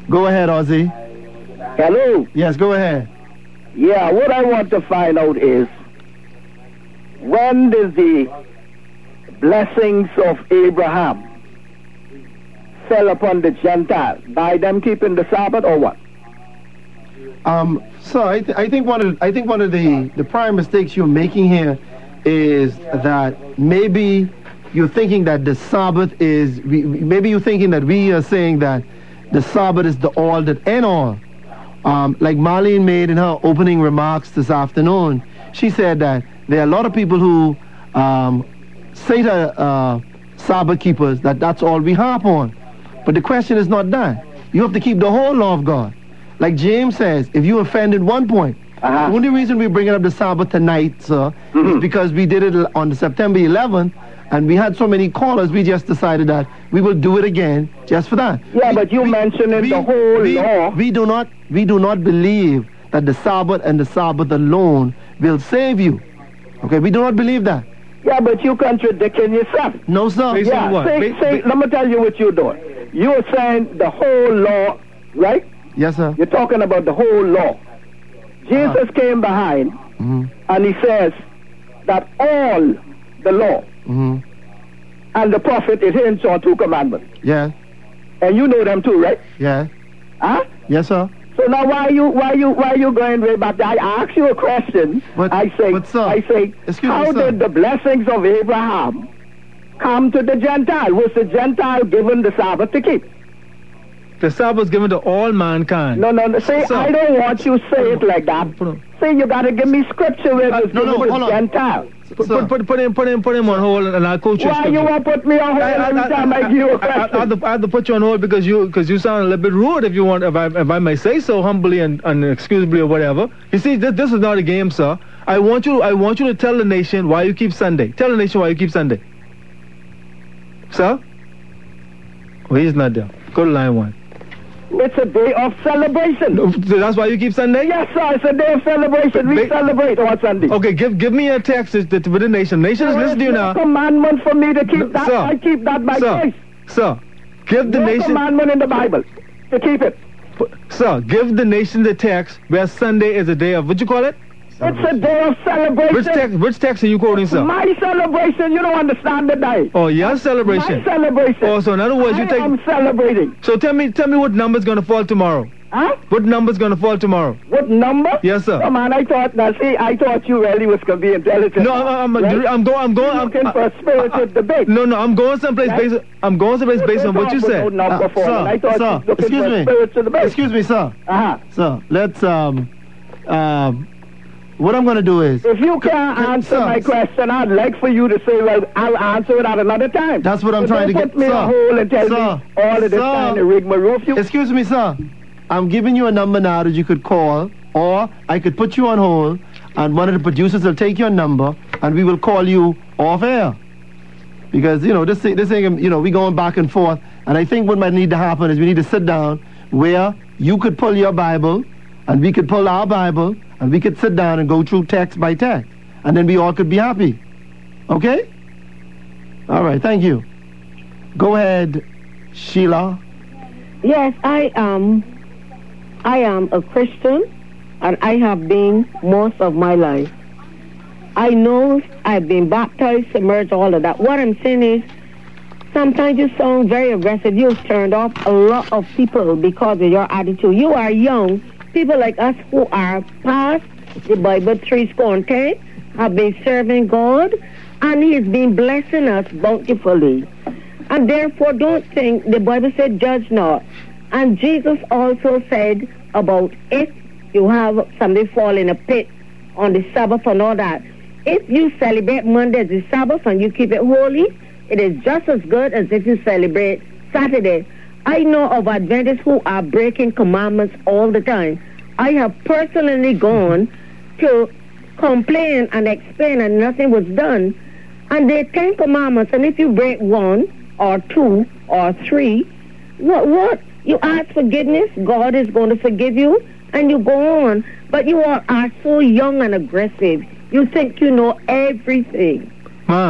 Go ahead, Ozzy. Hello? Yes, go ahead. Yeah, what I want to find out is, when does the blessings of Abraham fell upon the Gentiles? By them keeping the Sabbath or what? So I think one of the prime mistakes you're making here is that maybe you're thinking that the Sabbath is, maybe you're thinking that we are saying that the Sabbath is the all that end all. Like Marlene made in her opening remarks this afternoon, she said that there are a lot of people who say to Sabbath keepers that that's all we harp on. But the question is not that. You have to keep the whole law of God. Like James says, if you offended one point, the only reason we're bringing up the Sabbath tonight, sir, is because we did it on September 11th, and we had so many callers, we just decided that we will do it again just for that. Yeah, but you mentioned the whole law. We do not believe that the Sabbath and the Sabbath alone will save you. Okay, we do not believe that. Yeah, but you contradicting yourself. No, sir. Based on what? Let me tell you what you're doing. You're saying the whole law, right? Yes, sir. You're talking about the whole law. Jesus came behind, and he says that all the law and the prophet is hinged on 2 commandments. Yeah. And you know them too, right? Yeah. Huh? Yes, sir. So now why you going way back? I ask you a question. I say, how did the blessings of Abraham come to the Gentile? Was the Gentile given the Sabbath to keep? The Sabbath was given to all mankind. No. See, I don't want you to say it like that. See, you got to give me scripture where it's given to Gentile. Put him on hold, and I'll coach you. Why you want to put me on hold every time I give you a question? I have to put you on hold because you sound a little bit rude, if you want, if I may say so, humbly and excusably or whatever. You see, this is not a game, sir. I want you to tell the nation why you keep Sunday. Tell the nation why you keep Sunday. Sir? Well, he's not there. Go to line 1. It's a day of celebration. So that's why you keep Sunday? Yes, sir. It's a day of celebration. We celebrate on Sunday. Okay, give me a text with the nation. Nation is listening to you now. There's no commandment for me to keep that. Sir, I keep that by choice. Sir, give the nation... No commandment in the Bible to keep it. Sir, give the nation the text where Sunday is a day of... What you call it? It's a day of celebration. Which text are you quoting, sir? My celebration. You don't understand the day. Oh, your celebration. My celebration. Oh, so in other words, I'm celebrating. So tell me what number's going to fall tomorrow? Huh? What number's going to fall tomorrow? What number? Yes, sir. Come on, I thought you really was going to be intelligent. No, I'm going. I'm looking for a spirited debate. No, I'm going someplace based. I'm going someplace based on what you said. Excuse me, sir. Sir, let's what I'm going to do is... If you can't answer my question, I'd like for you to say, well, I'll answer it at another time. That's what I'm trying to get... Put me on hold and tell me all of this kind of rigmarole. Excuse me, sir. I'm giving you a number now that you could call, or I could put you on hold, and one of the producers will take your number, and we will call you off air. Because, this thing, we going back and forth, and I think what might need to happen is we need to sit down where you could pull your Bible, and we could pull our Bible, and we could sit down and go through text by text. And then we all could be happy. Okay? All right, thank you. Go ahead, Sheila. Yes, I am a Christian, and I have been most of my life. I know I've been baptized, submerged, all of that. What I'm saying is, sometimes you sound very aggressive. You've turned off a lot of people because of your attitude. You are young. People like us who are past the Bible 3:10 have been serving God, and He's been blessing us bountifully. And therefore, don't think, the Bible said, judge not. And Jesus also said about if you have somebody fall in a pit on the Sabbath and all that, if you celebrate Monday as the Sabbath and you keep it holy, it is just as good as if you celebrate Saturday. I know of Adventists who are breaking commandments all the time. I have personally gone to complain and explain, and nothing was done. And there are 10 commandments, and if you break 1 or 2 or 3, what? You ask forgiveness, God is going to forgive you, and you go on. But you all are so young and aggressive. You think you know everything. Mom,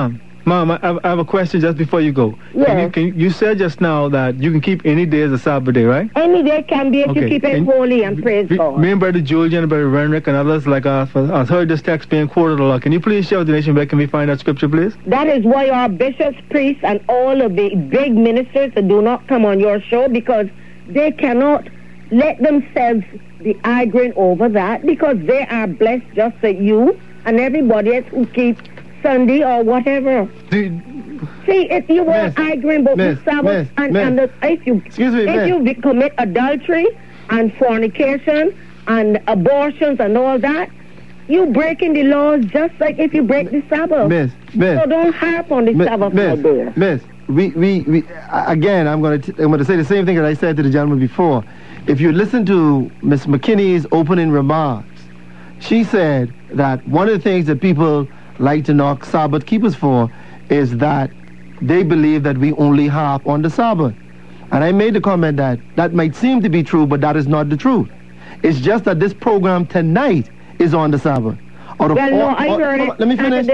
Mom, I have a question just before you go. Yes. You said just now that you can keep any day as a Sabbath day, right? Any day can be if you keep it holy and praise God. Me and Brother Julian and Brother Renrick and others like us, I've heard this text being quoted a lot. Can you please share with the nation where can we find that scripture, please? That is why our bishops, priests, and all of the big ministers do not come on your show, because they cannot let themselves be arguing over that, because they are blessed just like you and everybody else who keeps Sunday or whatever. See, if you were arguing about the Sabbath if you commit adultery and fornication and abortions and all that, you breaking the laws just like if you break the Sabbath. So don't harp on the Sabbath, my dear. Miss, we again, I'm going to say the same thing that I said to the gentleman before. If you listen to Miss McKinney's opening remarks, she said that one of the things that people like to knock Sabbath keepers for is that they believe that we only harp on the Sabbath. And I made the comment that that might seem to be true, but that is not the truth. It's just that this program tonight is on the Sabbath. Let me finish.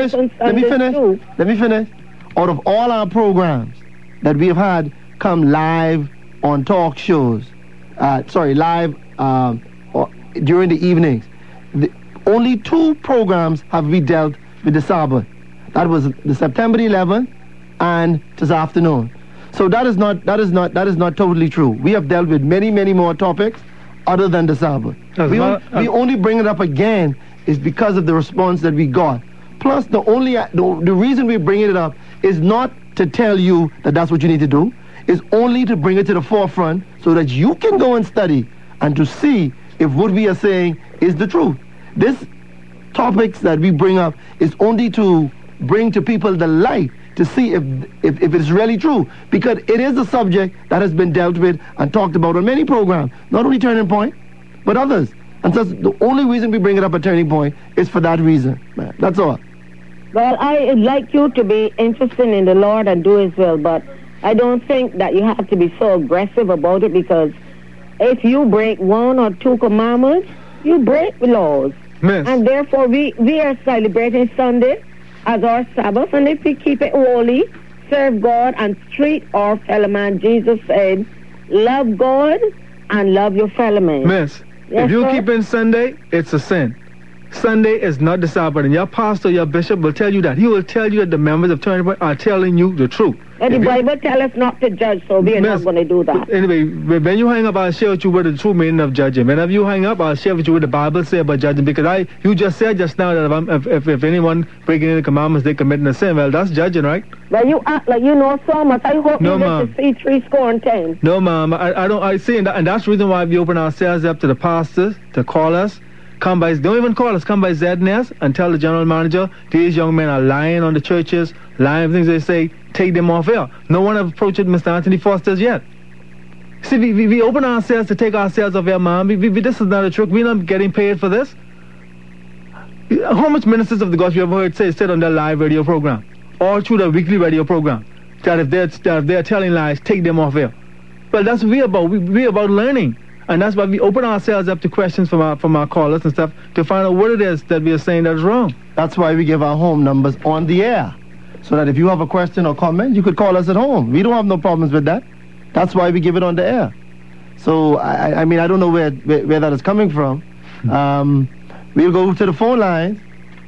Out of all our programs that we have had come live on talk shows, live during the evenings, only 2 programs have we dealt with the Sabbath. That was the September 11th and this afternoon. So that is not totally true. We have dealt with many more topics other than the Sabbath. We only bring it up again is because of the response that we got. Plus, the reason we're bringing it up is not to tell you that that's what you need to do. It's only to bring it to the forefront so that you can go and study and to see if what we are saying is the truth. This topics that we bring up is only to bring to people the light to see if it's really true, because it is a subject that has been dealt with and talked about on many programs, not only Turning Point, but others. And so the only reason we bring it up at Turning Point is for that reason. That's all. Well, I like you to be interested in the Lord and do His will, but I don't think that you have to be so aggressive about it, because if you break 1 or 2 commandments, you break laws. Miss. And therefore, we are celebrating Sunday as our Sabbath, and if we keep it holy, serve God, and treat our fellow man, Jesus said, love God and love your fellow man. Miss, yes, if you sir? keep in Sunday, it's a sin. Sunday is not the Sabbath, and your pastor, your bishop will tell you that. He will tell you that the members of Turning Point are telling you the truth. And the Bible tells us not to judge, so we are not going to do that. Anyway, when you hang up, I'll share with you what the true meaning of judging. Whenever you hang up, I'll share with you what the Bible says about judging, because you just said just now that if anyone breaking any commandments, they're committing a sin. Well, that's judging, right? Well, you act like you know so much. I hope you get to see 3 score and 10. No, ma'am. I see, and that's the reason why we open ourselves up to the pastors to call us. Don't even call us. Come by ZNS and tell the general manager these young men are lying on the churches, lying things they say. Take them off air. No one has approached Mr. Anthony Foster's yet. See, we open ourselves to take ourselves off air, ma'am. This is not a trick. We're not getting paid for this. How much ministers of the gospel you ever heard said on their live radio program, or through their weekly radio program, that if they're telling lies, take them off air? Well, that's what we're about. We're about learning. And that's why we open ourselves up to questions from our callers and stuff to find out what it is that we are saying that is wrong. That's why we give our home numbers on the air, so that if you have a question or comment, you could call us at home. We don't have no problems with that. That's why we give it on the air. So, I mean, I don't know where that is coming from. We'll go to the phone lines.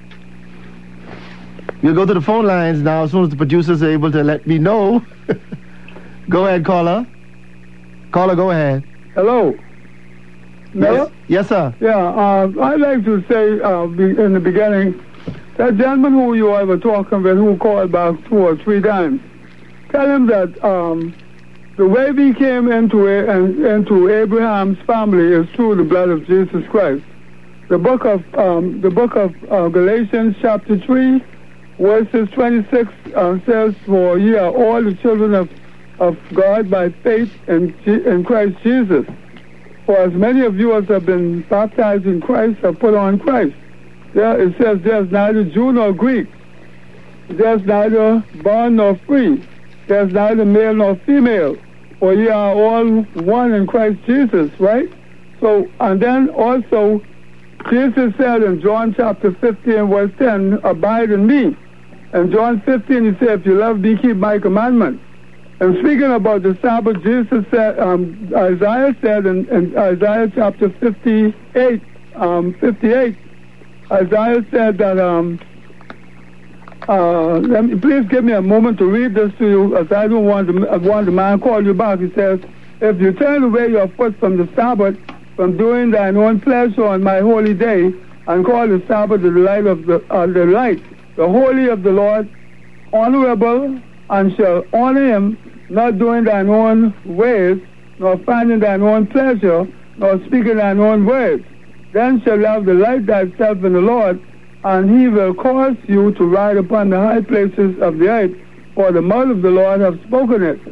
We'll go to the phone lines now as soon as the producers are able to let me know. Go ahead, caller. Caller, go ahead. Hello. Yes, sir. Yeah, I'd like to say in the beginning, that gentleman who you were talking with, who called back 2 or 3 times, tell him that the way we came into Abraham's family is through the blood of Jesus Christ. The book of Galatians chapter 3, verses 26 says, "For ye are all the children of God by faith in Christ Jesus. For as many of you as have been baptized in Christ have put on Christ." There it says, "There's neither Jew nor Greek. There's neither bond nor free. There's neither male nor female. For ye are all one in Christ Jesus," right? So, and then also, Jesus said in John chapter 15, verse 10, "Abide in me, And John 15, he said, if you love me, keep my commandments. And speaking about the Sabbath, Jesus said, Isaiah said in Isaiah chapter 58, Isaiah said that, please give me a moment to read this to you, as I don't want the man call you back. He says, if you turn away your foot from the Sabbath, from doing thine own pleasure on my holy day, and call the Sabbath the delight of the holy of the Lord, honorable, and shall honor him, not doing thine own ways, nor finding thine own pleasure, nor speaking thine own words. Then shall thou delight thyself in the Lord, and he will cause you to ride upon the high places of the earth, for the mouth of the Lord hath spoken it.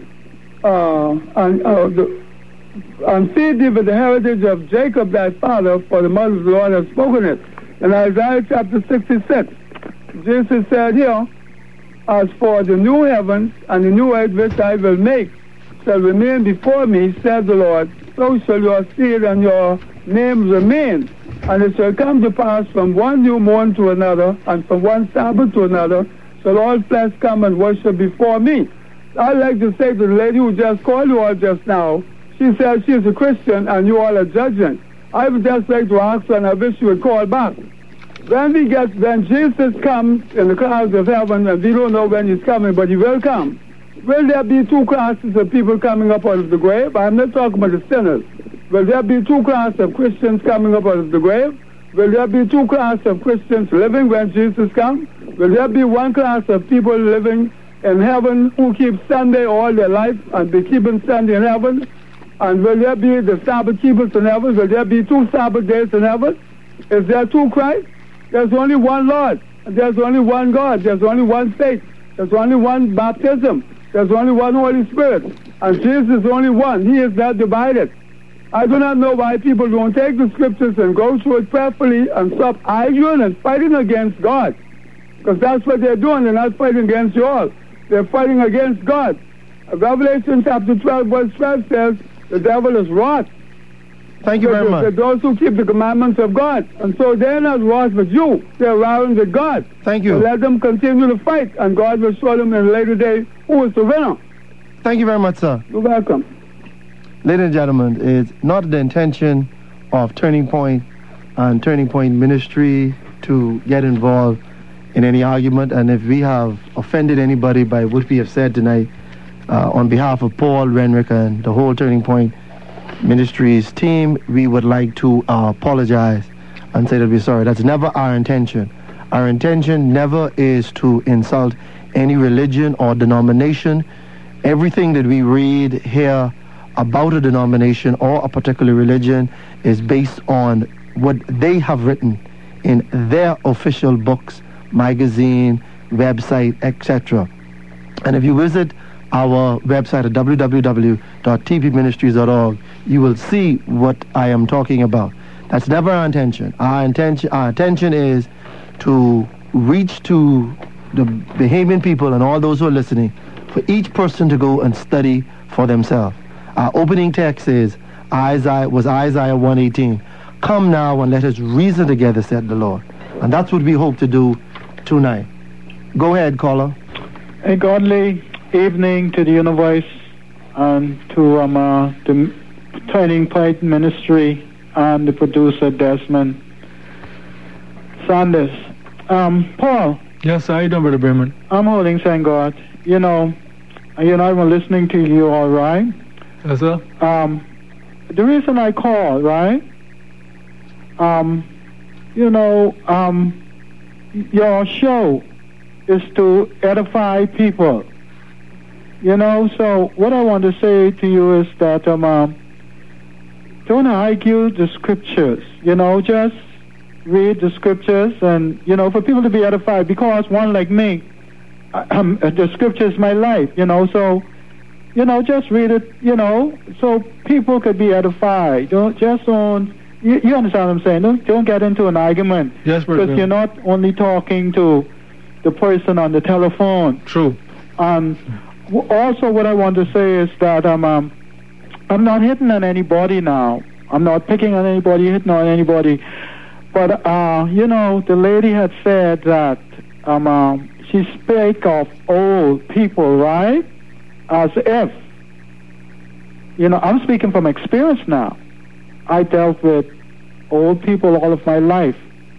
And feed thee with the heritage of Jacob thy father, for the mouth of the Lord hath spoken it. In Isaiah chapter 66, Jesus said here, as for the new heavens and the new earth which I will make shall remain before me, said the Lord, so shall your seed and your name remain. And it shall come to pass from one new moon to another, and from one Sabbath to another, shall all flesh come and worship before me. I'd like to say to the lady who just called you all just now, she said she's a Christian and you all are judging. I would just like to ask her, and I wish you would call back. When Jesus comes in the clouds of heaven, and we don't know when he's coming, but he will come, will there be two classes of people coming up out of the grave? I'm not talking about the sinners. Will there be two classes of Christians coming up out of the grave? Will there be two classes of Christians living when Jesus comes? Will there be one class of people living in heaven who keep Sunday all their life and be keeping Sunday in heaven? And will there be the Sabbath keepers in heaven? Will there be two Sabbath days in heaven? Is there two Christ? There's only one Lord. There's only one God. There's only one faith. There's only one baptism. There's only one Holy Spirit. And Jesus is only one. He is not divided. I do not know why people don't take the scriptures and go through it prayerfully and stop arguing and fighting against God. Because that's what they're doing. They're not fighting against you all. They're fighting against God. Revelation chapter 12, verse 12 says, the devil is wroth. Thank you very much. Those who keep the commandments of God. And so they're not wroth with you. They're round with God. Thank you. So let them continue to fight, and God will show them in a later day who is the winner. Thank you very much, sir. You're welcome. Ladies and gentlemen, it's not the intention of Turning Point and Turning Point Ministry to get involved in any argument. And if we have offended anybody by what we have said tonight, on behalf of Paul Renwick and the whole Turning Point Ministries team, we would like to apologize and say that we're sorry. That's never our intention. Our intention never is to insult any religion or denomination. Everything that we read here about a denomination or a particular religion is based on what they have written in their official books, magazine, website, etc. And if you visit our website at www.tpministries.org, you will see what I am talking about. That's never our intention. Our intention is to reach to the Bahamian people and all those who are listening, for each person to go and study for themselves. Our opening text is Isaiah 1:18. Come now and let us reason together, said the Lord. And that's what we hope to do tonight. Go ahead, caller. A godly evening to the Univoice and to the Turning Point Ministry and the producer Desmond Sanders. Paul. Yes, how you doing, Brother Bremen? I'm holding, thank God. I've been listening to you all right. Yes, sir. The reason I called, right? Your show is to edify people. So what I want to say to you is that don't argue the scriptures. Just read the scriptures and, for people to be edified. Because one like me, the scripture is my life, so, just read it, so people could be edified. You understand what I'm saying? Don't get into an argument. Yes, brother. Because you're not only talking to the person on the telephone. True. Also, what I want to say is that I'm not hitting on anybody now. I'm not picking on anybody, hitting on anybody. But, the lady had said that she spake of old people, right? As if, I'm speaking from experience now. I dealt with old people all of my life.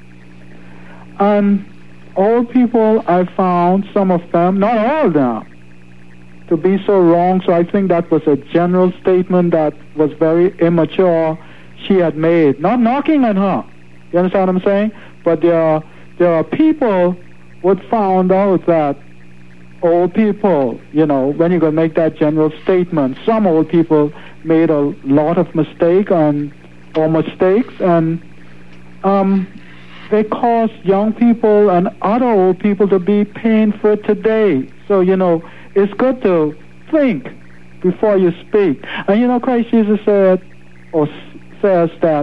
And old people, I found some of them, not all of them, to be so wrong. So I think that was a general statement that was very immature she had made. Not knocking on her. You understand what I'm saying? But there are people who found out that old people, when you're going to make that general statement, some old people made a lot of mistakes, and they cause young people and other old people to be paying for it today. So, it's good to think before you speak. And, Christ Jesus said, or says that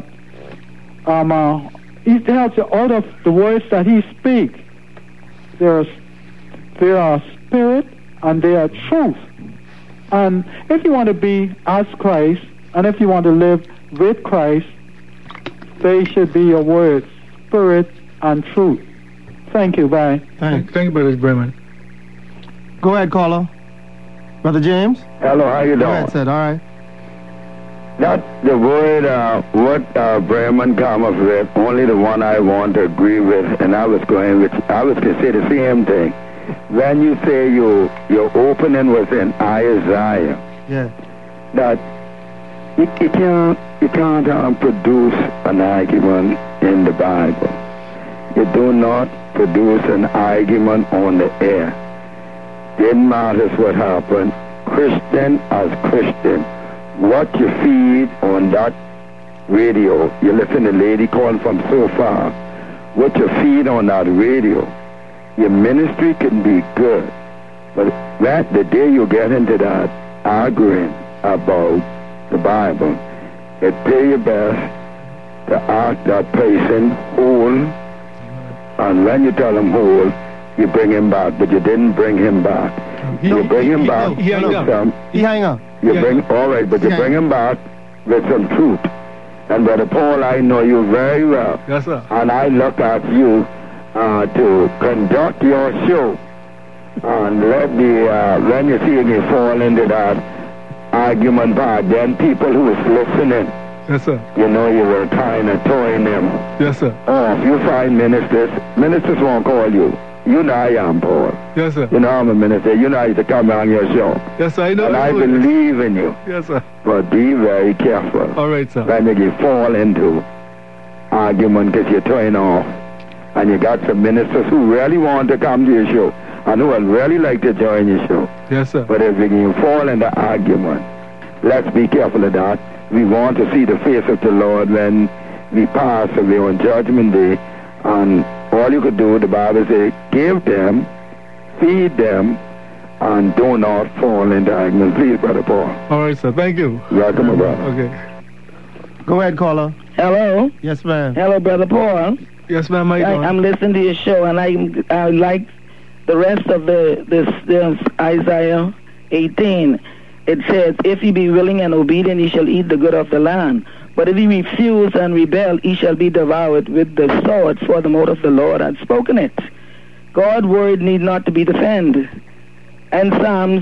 he tells you out of the words that he speaks, there are spirit and they are truth. And if you want to be as Christ, and if you want to live with Christ, they should be your words, spirit and truth. Thank you. Bye. Thank you, Brother Bremen. Go ahead, caller. Brother James? Hello, how you doing? Go ahead, Sid. All right. Not the word, what Bremen come up with, only the one I want to agree with, and I was going to say the same thing. When you say your opening was in Isaiah, yeah, that you can't produce an argument in the Bible. You do not produce an argument on the air. Didn't matter what happened, Christian as Christian. What you feed on that radio, you listen to a lady calling from so far, what you feed on that radio, your ministry can be good, but the day you get into that arguing about the Bible, it pay your best to ask that person whole, and when you tell him whole, you bring him back, but you didn't bring him back. You bring him back. He hang up. You bring him back with some truth. And Brother Paul, I know you very well. Yes, sir. And I look at you to conduct your show. And let when you see me fall into that argument part, then people who is listening, yes, sir, you were kind of toying them. Yes, sir. Oh, if you find ministers won't call you. You know I am, Paul. Yes, sir. I'm a minister. I used to come on your show. Yes, sir, I know. And I believe in you. Yes, sir. But be very careful. All right, sir. When you fall into argument because you're turning off, and you got some ministers who really want to come to your show, and who would really like to join your show. Yes, sir. But if you fall into argument, let's be careful of that. We want to see the face of the Lord when we pass away on Judgment Day, and all you could do, the Bible says, give them, feed them, and do not fall into argument. Please, Brother Paul. All right, sir. Thank you. Welcome, brother. Okay. Go ahead, caller. Hello. Yes, ma'am. Hello, Brother Paul. Yes, ma'am. I'm listening to your show, and I like the rest of this Isaiah 18. It says, if he be willing and obedient, he shall eat the good of the land. But if he refuse and rebel, he shall be devoured with the sword, for the mouth of the Lord hath spoken it. God's word need not to be defended. And Psalms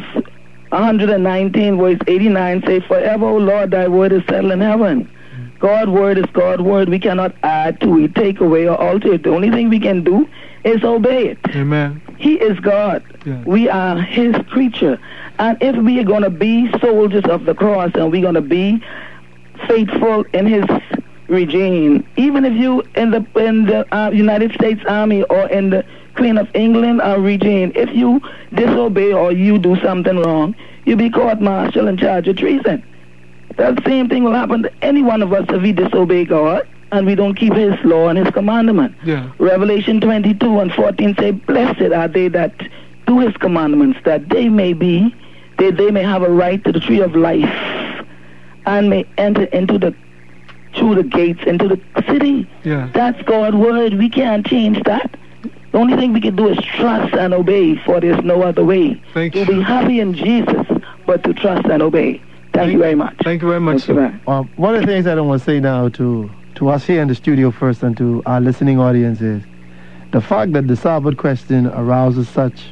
119, verse 89 say, forever, O Lord, thy word is settled in heaven. God's word is God's word. We cannot add to it, take away, or alter it. The only thing we can do is obey it. Amen. He is God. Yeah. We are his creature. And if we are going to be soldiers of the cross, and we're going to be faithful in his regime, even if you in the United States Army or in the Queen of England regime, if you disobey or you do something wrong, you'll be court-martialed and charged with treason. That same thing will happen to any one of us if we disobey God and we don't keep his law and his commandment. Yeah. Revelation 22 and 14 say, blessed are they that do his commandments, that they may have a right to the tree of life and may enter through the gates into the city. Yeah. That's God's word. We can't change that. The only thing we can do is trust and obey, for there's no other way. Thank to you. be happy in Jesus, but to trust and obey. Thank you very much. Thank you very much, sir. One of the things I want to say now to us here in the studio first and to our listening audience is the fact that the Sabbath question arouses such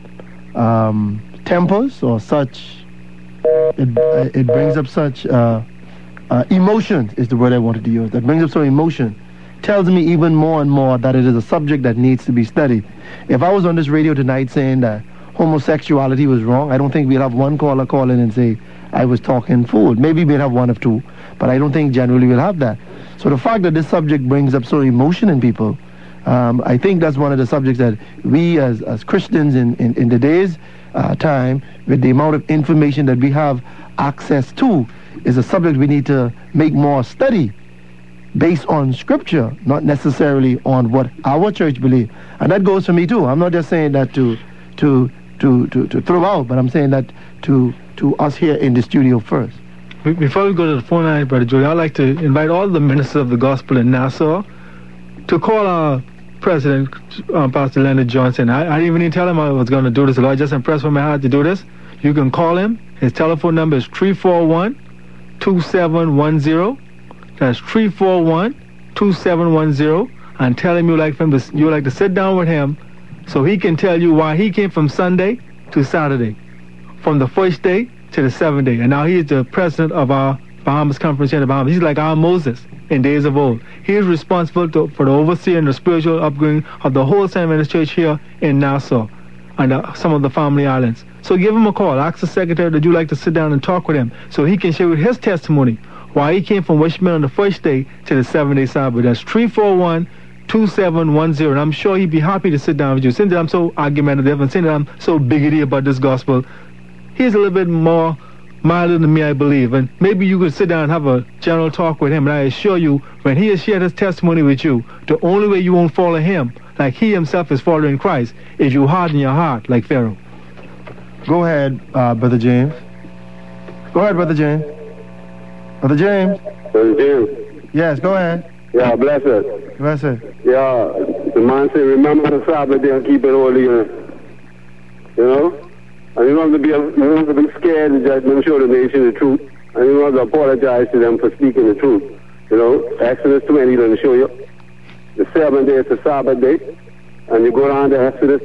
tempers or such, it brings up such emotions is the word I wanted to use. That brings up some emotion. Tells me even more and more that it is a subject that needs to be studied. If I was on this radio tonight saying that homosexuality was wrong, I don't think we'll have one caller call in and say I was talking fool. Maybe we'll have one of two, but I don't think generally we'll have that. So the fact that this subject brings up so emotion in people, I think that's one of the subjects that we as Christians in today's time, with the amount of information that we have access to, is a subject we need to make more study based on scripture, not necessarily on what our church believes. And that goes for me too. I'm not just saying that to throw out, but I'm saying that to us here in the studio first. Before we go to the phone line, Brother Joey, I'd like to invite all the ministers of the gospel in Nassau to call our president, Pastor Leonard Johnson. I didn't even tell him I was going to do this. The Lord just impressed with my heart to do this. You can call him. His telephone number is 341-2710. That's 341-2710. And tell him you like to sit down with him so he can tell you why he came from Sunday to Saturday, from the first day to the 7th day. And now he is the president of our Bahamas Conference here in the Bahamas. He's like our Moses in days of old. He is responsible for the overseeing and the spiritual upbringing of the whole St. Vincent's Church here in Nassau and some of the family islands. So give him a call. Ask the secretary that you like to sit down and talk with him so he can share his testimony why he came from Wishman on the first day to the 7th-day Sabbath. That's 341-2710. And I'm sure he'd be happy to sit down with you. Since that I'm so argumentative and since that I'm so bigoted about this gospel, he's a little bit more milder than me, I believe. And maybe you could sit down and have a general talk with him. And I assure you, when he has shared his testimony with you, the only way you won't follow him, like he himself is following Christ, is you harden your heart like Pharaoh. Go ahead, Brother James. Go ahead, Brother James. Brother James. Brother James. Yes, go ahead. Yeah, bless it. Bless it. Yeah, the man said, remember the Sabbath day and keep it holy. You know? And you don't have to be scared to just show the nation the truth. And you don't have to apologize to them for speaking the truth. You know, Exodus 20 doesn't show you. The 7th day is the Sabbath day. And you go down to Exodus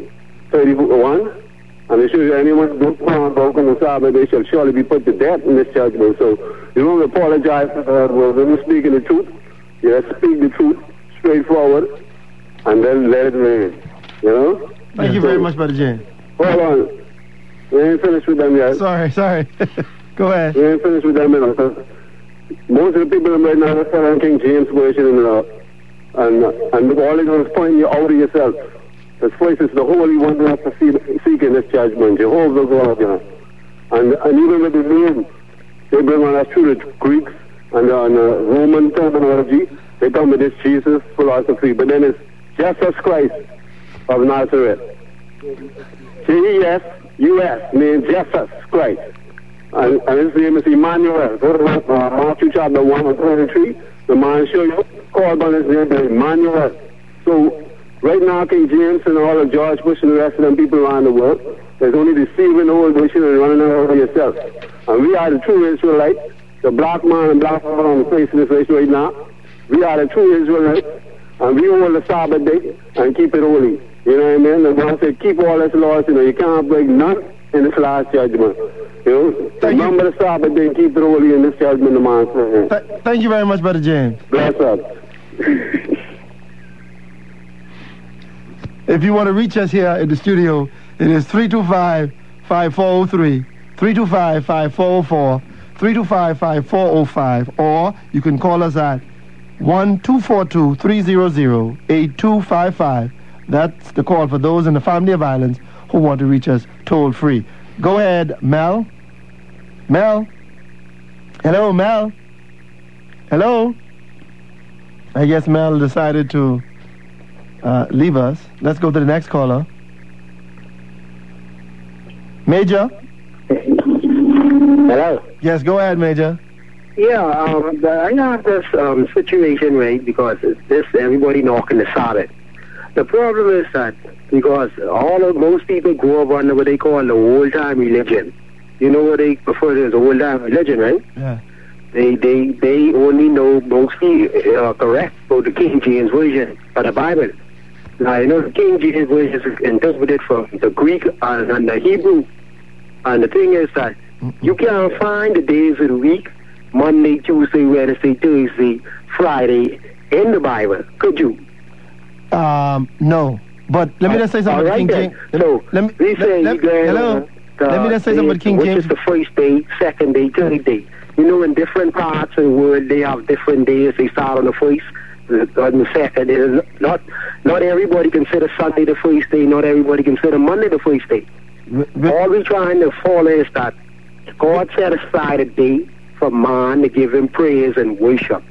31. And they show you anyone who broken the Sabbath, they shall surely be put to death in this judgment. So you don't apologize for that. Well, when you're speaking the truth, you have to speak the truth straightforward, and then let it rain. You know? Thank you very much, Brother James. Hold on. We ain't finished with them yet. Sorry. Go ahead. We ain't finished with them yet. Most of the people right now are selling King James Version and all they're going to point you out of yourself. This place is the Holy One you have to seek in this judgment. Jehovah God, you know. And even with the name, they bring on us through the Greeks and the Roman terminology. They come with this Jesus philosophy. But then it's Jesus Christ of Nazareth. Jesus means Jesus Christ. And his name is Emmanuel. Go to Matthew chapter 1 and 23. The man show you, called on his name Emmanuel. So, right now, King James and all of George Bush and the rest of them people around the world, there's only deceiving the whole nation and running over yourself. And we are the true Israelites, the black man and black woman on the face of this race right now. We are the true Israelites, and we hold the Sabbath day and keep it holy. You know what I mean? The man said, keep all his laws, you can't break none in this last judgment. Remember the Sabbath day and keep it holy in this judgment, the man said. Thank you very much, Brother James. Bless up. If you want to reach us here in the studio, it is 325-5403, 325-5404, 325-5405, or you can call us at 1-242-300-8255. That's the call for those in the family of islands who want to reach us toll free. Go ahead, Mel. Mel? Hello, Mel? Hello? I guess Mel decided to leave us. Let's go to the next caller. Major? Hello? Yes, go ahead, Major. Yeah, I have this situation, right, because everybody knocking the Sabbath. The problem is that because most people grow up under what they call the old-time religion. You know what they prefer to as old-time religion, right? Yeah. They only know mostly correct for the King James Version of the Bible. Now, you know, the King James Version is interpreted from the Greek and the Hebrew. And the thing is that you can't find the days of the week, Monday, Tuesday, Wednesday, Thursday, Friday, in the Bible. Could you? No. But let me just say something about King James. So, let me just say something about King James. Which is the first day, second day, third day. You know, in different parts of the world, they have different days. They start on the first, on the second. Not everybody consider Sunday the first day. Not everybody consider Monday the first day. All we're trying to follow is that God set aside a day for man to give him praise and worship.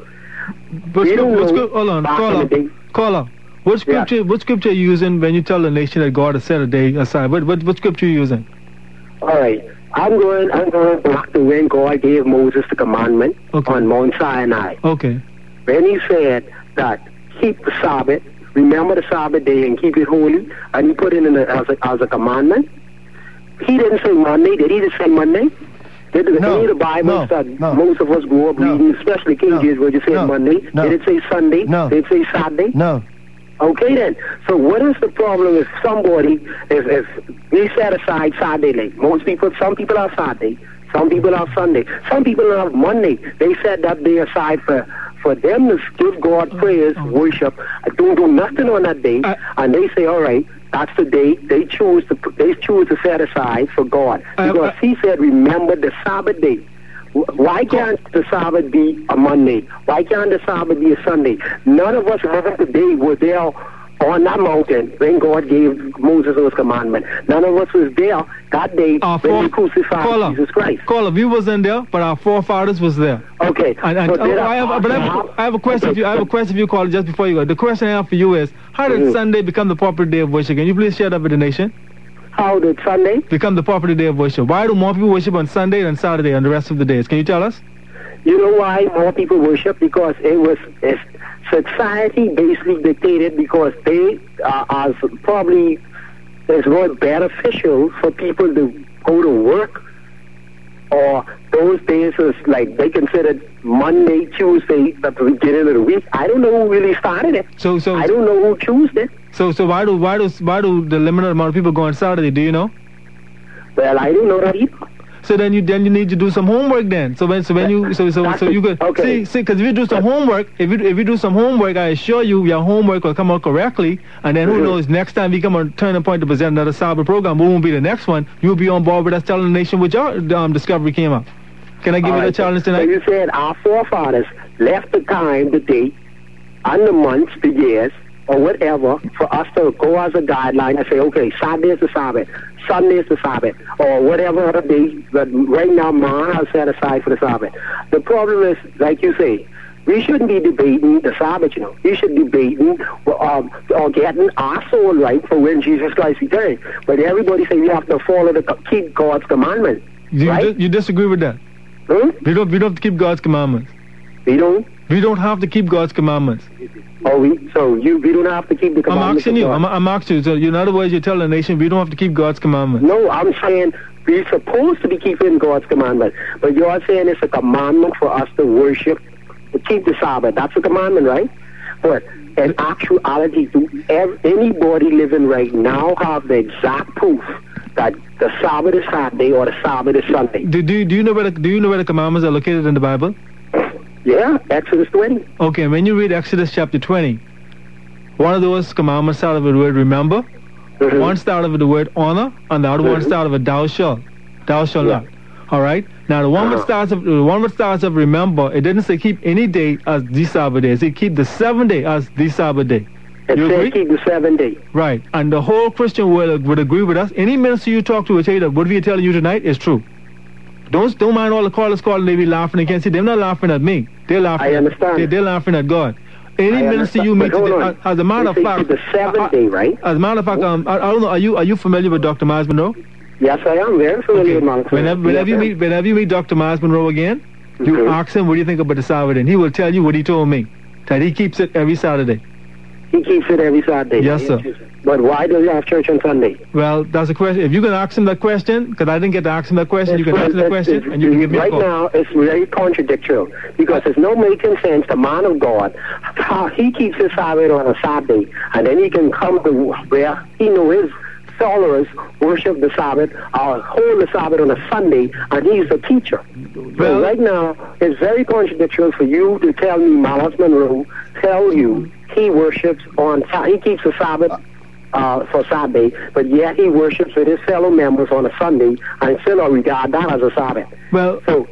Hold on, caller. What scripture are you using when you tell the nation that God has set a day aside? What scripture are you using? All right. I'm going back to when God gave Moses the commandment on Mount Sinai. Okay. When he said that keep the Sabbath, remember the Sabbath day and keep it holy, and he put it in as a commandment. He didn't say Monday. Did he just say Monday? Did the Bible that most of us grew up reading, especially King James, where you say Monday? Did it say Sunday? Did it say Saturday? No. Okay then. So what is the problem if somebody, if we set aside Saturday? Some people are Saturday, some people are Sunday, some people are Monday. They set that day aside for them to give God praise, worship, don't do nothing on that day, and they say, all right, that's the day they choose to set aside for God. Because he said, remember the Sabbath day. Why can't the Sabbath be a Monday? Why can't the Sabbath be a Sunday? None of us living today were there on that mountain when God gave Moses those commandments. None of us was there that day when he crucified Jesus Christ. We wasn't there, but our forefathers was there. Okay. I have a question for you. I have a question for you, caller, just before you go. The question I have for you is, how did Sunday become the proper day of worship? Can you please share that with the nation? How did Sunday become the proper day of worship? Why do more people worship on Sunday than Saturday and the rest of the days? Can you tell us? You know why more people worship? Because society basically dictated, because they are probably it's more beneficial for people to go to work, or those days is like they considered Monday, Tuesday at the beginning of the week. I don't know who really started it. So I don't know who chose it. So why do the limited amount of people go on Saturday? Do you know? Well, I don't know that either. So then you need to do some homework then. So you could see because if you do some homework, if you do some homework, I assure you your homework will come out correctly, and then who knows, next time we come on Turning Point to present another Sabbath program, we won't be the next one. You'll be on board with us telling the nation what your discovery came up. Can I give you the challenge tonight? So you said our forefathers left the time, the date, and the months, the years, or whatever, for us to go as a guideline and say, okay, Saturday is the Sabbath, Sunday is the Sabbath, or whatever other day that right now man has set aside for the Sabbath. The problem is, like you say, we shouldn't be debating the Sabbath, you know. We should be debating or getting our soul right for when Jesus Christ returns. But everybody say we have to keep God's commandments. You disagree with that? We don't have to keep God's commandments. We don't? We don't have to keep God's commandments. Oh, we don't have to keep the commandments. I'm asking you. So in other words, you tell the nation we don't have to keep God's commandments. No, I'm saying we're supposed to be keeping God's commandments. But you're saying it's a commandment for us to worship, to keep the Sabbath. That's a commandment, right? But in actuality, anybody living right now have the exact proof that the Sabbath is Saturday or the Sabbath is Sunday. Do you know where the commandments are located in the Bible? Yeah, Exodus 20. Okay, when you read Exodus chapter 20, one of those commandments started with the word remember, one started with the word honor, and the other one started with thou shalt not. All right. Now the one which starts of remember, it didn't say keep any day as the Sabbath day. It said keep the 7th day as the Sabbath day. It said keep the 7th day. Right. And the whole Christian world would agree with us. Any minister you talk to will tell you that what we are telling you tonight is true. Don't mind all the callers calling. They be laughing. They can't see. They're not laughing at me. They're laughing. I understand. They're laughing at God. Any minister you meet today, as a matter of fact, the 7th day, right? As a matter of fact, I don't know. Are you familiar with Dr. Miles Monroe? Yes, I am very familiar with Miles Monroe. Whenever you meet Dr. Miles Monroe again, you ask him what do you think about the Sabbath, and he will tell you what he told me, that he keeps it every Saturday. He keeps it every Saturday. Yes, sir. But why does he have church on Sunday? Well, that's a question. If you can ask him that question, because I didn't get to ask him that question, you can ask him that question, and you can give me a right call. Now, it's very contradictory because it's no making sense. The man of God, how he keeps his Sabbath on a Saturday, and then he can come to where he knows his followers worship the Sabbath or hold the Sabbath on a Sunday, and he's the teacher. Well, so right now, it's very contradictory for you to tell me, Miles Monroe, tell you he worships on, he keeps the Sabbath for Saturday, but yet he worships with his fellow members on a Sunday, and still regard that as a Sabbath. Well, so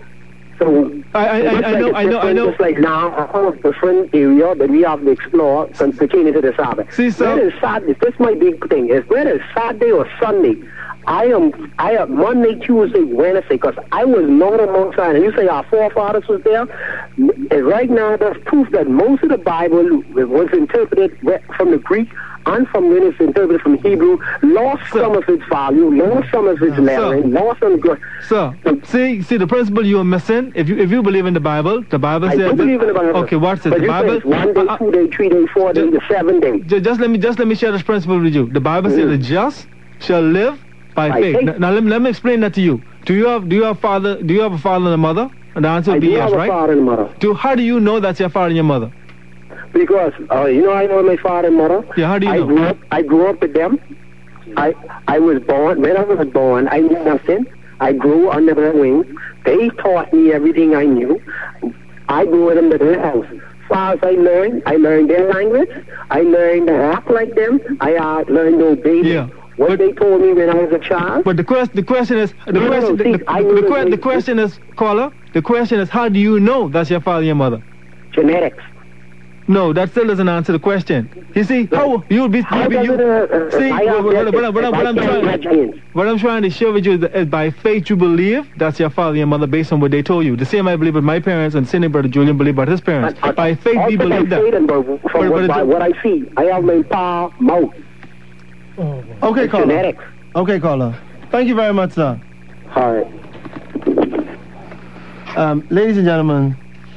I know. It's like now a whole different area that we have to explore pertaining to the Sabbath. See, sir, whether it's Saturday, this might be the thing, is whether it's Saturday or Sunday. I am Monday, Tuesday, Wednesday, because I was not on Mount Sinai. You say our forefathers was there. And right now, there's proof that most of the Bible was interpreted from the Greek and from when it's interpreted from Hebrew, lost some of its value, lost some of its lettering, lost some good. Sir, see the principle you are missing. If you believe in the Bible says. I do believe in the Bible. Okay, what's it? But The Bible. It's 1 day, 2 day, 3 day, 4 day, the 7 day. Just let me share this principle with you. The Bible says the just shall live by faith. Now let me explain that to you. Do you have a father and a mother? And the answer would be yes, right? I do have a father and mother. How do you know that's your father and your mother? Because I know my father and mother. Yeah, how do you know? I grew up with them. I was born. When I was born, I knew nothing. I grew under their wings. They taught me everything I knew. I grew with them to their house. As far as I learned their language. I learned to act like them. I learned to obey them. What they told me when I was a child. But the question is, caller. The question is, how do you know that's your father and your mother? Genetics. No, that still doesn't answer the question. You see, how you'll be. What I'm trying to share with you is by faith you believe that's your father and your mother based on what they told you. The same I believe with my parents, and Sidney Brother Julian believe about his parents. By faith we believe that. From what I see, I have my power mouth. Okay, caller. Genetics. Okay, caller. Thank you very much, sir. All right. Ladies and gentlemen,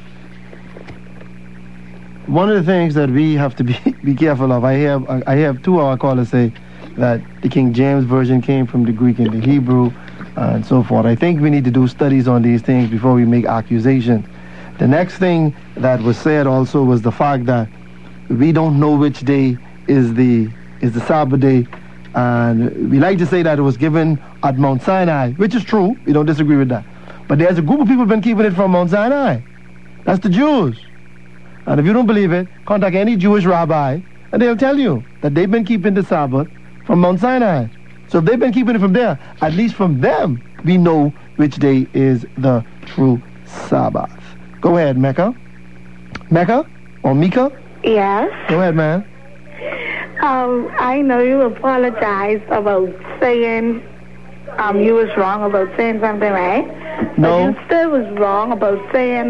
one of the things that we have to be careful of, I have 2 of our callers say that the King James Version came from the Greek and the Hebrew and so forth. I think we need to do studies on these things before we make accusations. The next thing that was said also was the fact that we don't know which day is the Sabbath day, and we like to say that it was given at Mount Sinai, which is true. We don't disagree with that. But there's a group of people who've been keeping it from Mount Sinai. That's the Jews. And if you don't believe it, contact any Jewish rabbi, and they'll tell you that they've been keeping the Sabbath from Mount Sinai. So if they've been keeping it from there, at least from them, we know which day is the true Sabbath. Go ahead, Mecca. Mecca? Or Mika? Yes. Go ahead, man. I know you apologized about saying you was wrong about saying something, right? No. But you still was wrong about saying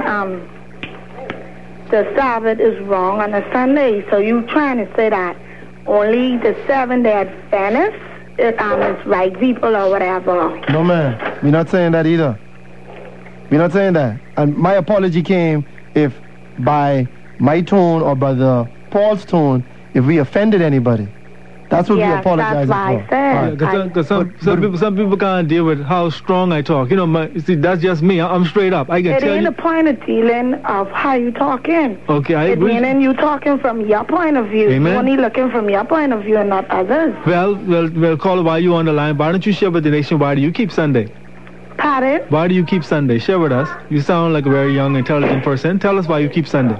the Sabbath is wrong on a Sunday. So you trying to say that only the 7 day Adventists is right people or whatever. No, man. We're not saying that either. We're not saying that. And my apology came if by my tone or by the Paul's tone, if we offended anybody. That's what we apologize for. That's why I said. Because some people can't deal with how strong I talk. You know, see, that's just me. I'm straight up. I can tell you. It ain't a point of dealing of how you talking. Okay, I agree. Meaning you talking from your point of view. Amen. You're only looking from your point of view and not others. Well, caller, while you on the line, why don't you share with the nation, why do you keep Sunday? Pardon? Why do you keep Sunday? Share with us. You sound like a very young, intelligent person. Tell us why you keep Sunday.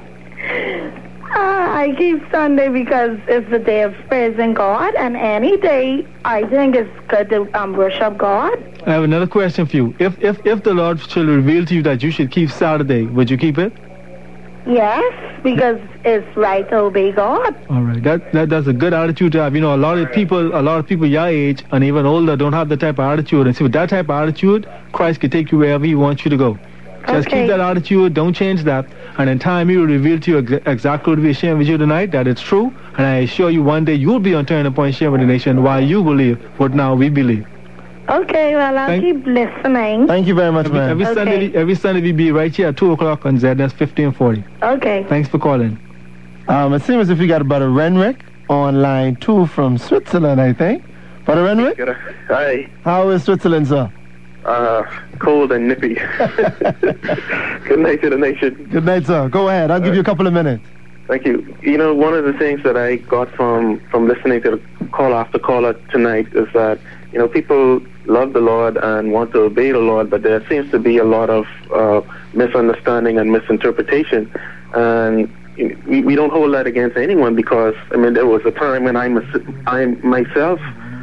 I keep Sunday because it's the day of praising God, and any day I think it's good to worship God. I have another question for you. If the Lord should reveal to you that you should keep Saturday, would you keep it? Yes, because it's right to obey God. All right, that's a good attitude to have. You know, a lot of people your age and even older don't have the type of attitude. And see, with that type of attitude, Christ can take you wherever He wants you to go. Just keep that attitude, don't change that, and in time He will reveal to you exactly what we're sharing with you tonight, that it's true, and I assure you one day you'll be on Turning Point sharing with the nation why you believe what now we believe. Okay, well, I'll keep listening. Thank you very much, man. Every Sunday we be right here at 2 o'clock on ZNS 1540. Okay. Thanks for calling. It seems as if we got Brother Renwick on line 2 from Switzerland, I think. Brother Renwick? Hi. How is Switzerland, sir? Cold and nippy. Good night to the nation. Good night, sir. Go ahead. I'll give you a couple of minutes. Thank you. You know, one of the things that I got from listening to the call after caller tonight is that, you know, people love the Lord and want to obey the Lord, but there seems to be a lot of misunderstanding and misinterpretation. And we don't hold that against anyone, because, I mean, there was a time when I myself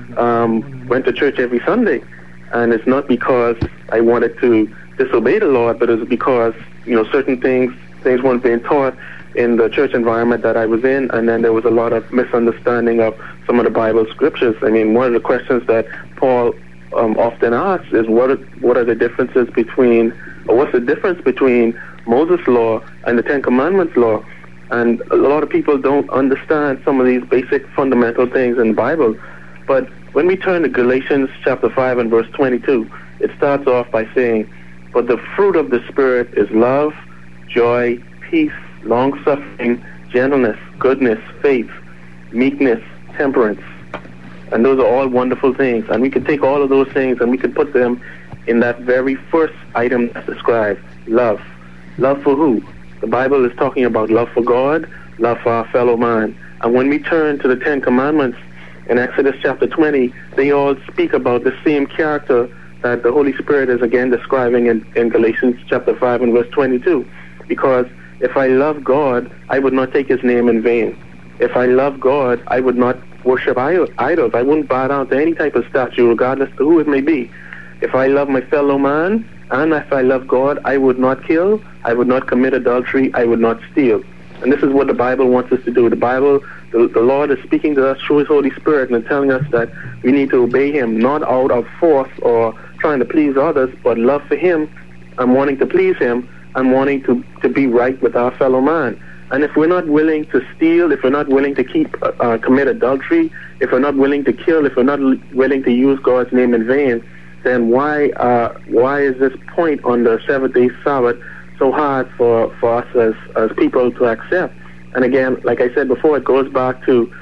went to church every Sunday. And it's not because I wanted to disobey the Lord, but it's because, you know, certain things weren't being taught in the church environment that I was in, and then there was a lot of misunderstanding of some of the Bible scriptures. I mean, one of the questions that Paul often asks is what are the differences between, or what's the difference between Moses' law and the Ten Commandments law? And a lot of people don't understand some of these basic fundamental things in the Bible. But when we turn to Galatians chapter 5 and verse 22, it starts off by saying, "But the fruit of the Spirit is love, joy, peace, long-suffering, gentleness, goodness, faith, meekness, temperance." And those are all wonderful things. And we could take all of those things and we could put them in that very first item that's described, love. Love for who? The Bible is talking about love for God, love for our fellow man. And when we turn to the Ten Commandments in Exodus chapter 20, they all speak about the same character that the Holy Spirit is again describing in Galatians chapter 5 and verse 22. Because if I love God, I would not take his name in vain. If I love God, I would not worship idols. I wouldn't bow down to any type of statue, regardless to who it may be. If I love my fellow man, and if I love God, I would not kill, I would not commit adultery, I would not steal. And this is what the Bible wants us to do. The Bible, the Lord is speaking to us through his Holy Spirit and telling us that we need to obey him, not out of force or trying to please others, but love for him and wanting to please him and wanting to be right with our fellow man. And if we're not willing to steal, if we're not willing to commit adultery, if we're not willing to kill, if we're not willing to use God's name in vain, then why is this point on the seventh-day Sabbath so hard for us as people to accept? And again, like I said before, it goes back to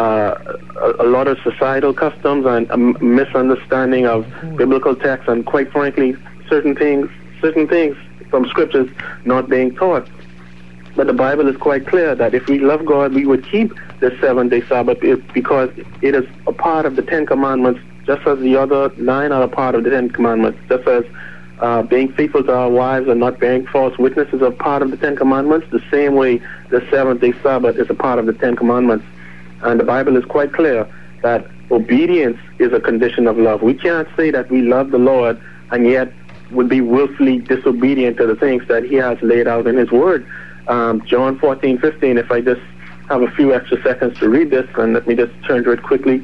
a lot of societal customs and a misunderstanding of biblical texts, and quite frankly, certain things from scriptures not being taught. But the Bible is quite clear that if we love God, we would keep the seventh-day Sabbath because it is a part of the Ten Commandments, just as the other 9 are a part of the Ten Commandments, just as being faithful to our wives and not bearing false witnesses are part of the Ten Commandments. The same way the seventh-day Sabbath is a part of the Ten Commandments. And the Bible is quite clear that obedience is a condition of love. We can't say that we love the Lord and yet would be willfully disobedient to the things that he has laid out in his word. John 14:15, if I just have a few extra seconds to read this, and let me just turn to it quickly.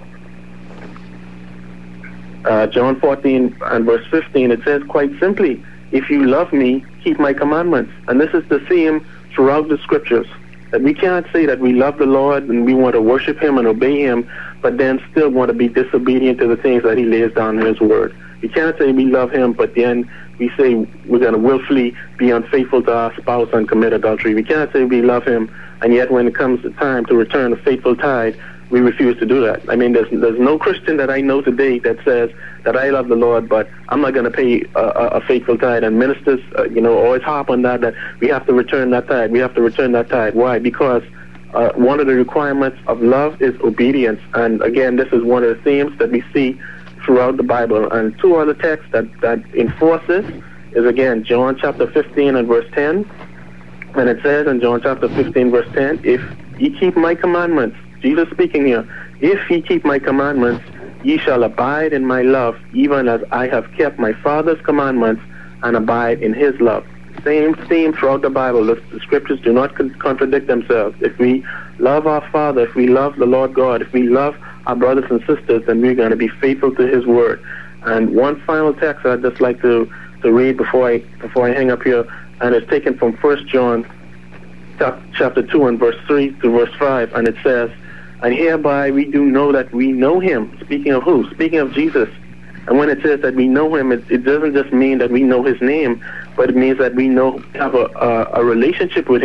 John 14 and verse 15, it says quite simply, "If you love me, keep my commandments." And this is the theme throughout the scriptures, that we can't say that we love the Lord and we want to worship him and obey him, but then still want to be disobedient to the things that he lays down in his word. We can't say we love him, but then we say we're going to willfully be unfaithful to our spouse and commit adultery. We can't say we love him, and yet when it comes to time to return a faithful tithe, we refuse to do that. I mean, there's no Christian that I know today that says that I love the Lord, but I'm not going to pay a faithful tithe. And ministers, always harp on that we have to return that tithe. We have to return that tithe. Why? Because one of the requirements of love is obedience. And again, this is one of the themes that we see throughout the Bible. And 2 other texts that enforce this is, again, John chapter 15 and verse 10. And it says in John chapter 15 verse 10, "If ye keep my commandments," Jesus speaking here, "if ye keep my commandments, ye shall abide in my love, even as I have kept my Father's commandments and abide in his love." Same theme throughout the Bible. The scriptures do not contradict themselves. If we love our Father, if we love the Lord God, if we love our brothers and sisters, then we're going to be faithful to his word. And one final text I'd just like to read before I hang up here, and it's taken from 1 John chapter 2 and verse 3 to verse 5, and it says, "And hereby we do know that we know him." Speaking of who? Speaking of Jesus. And when it says that we know him, it doesn't just mean that we know his name, but it means that we have a relationship with him.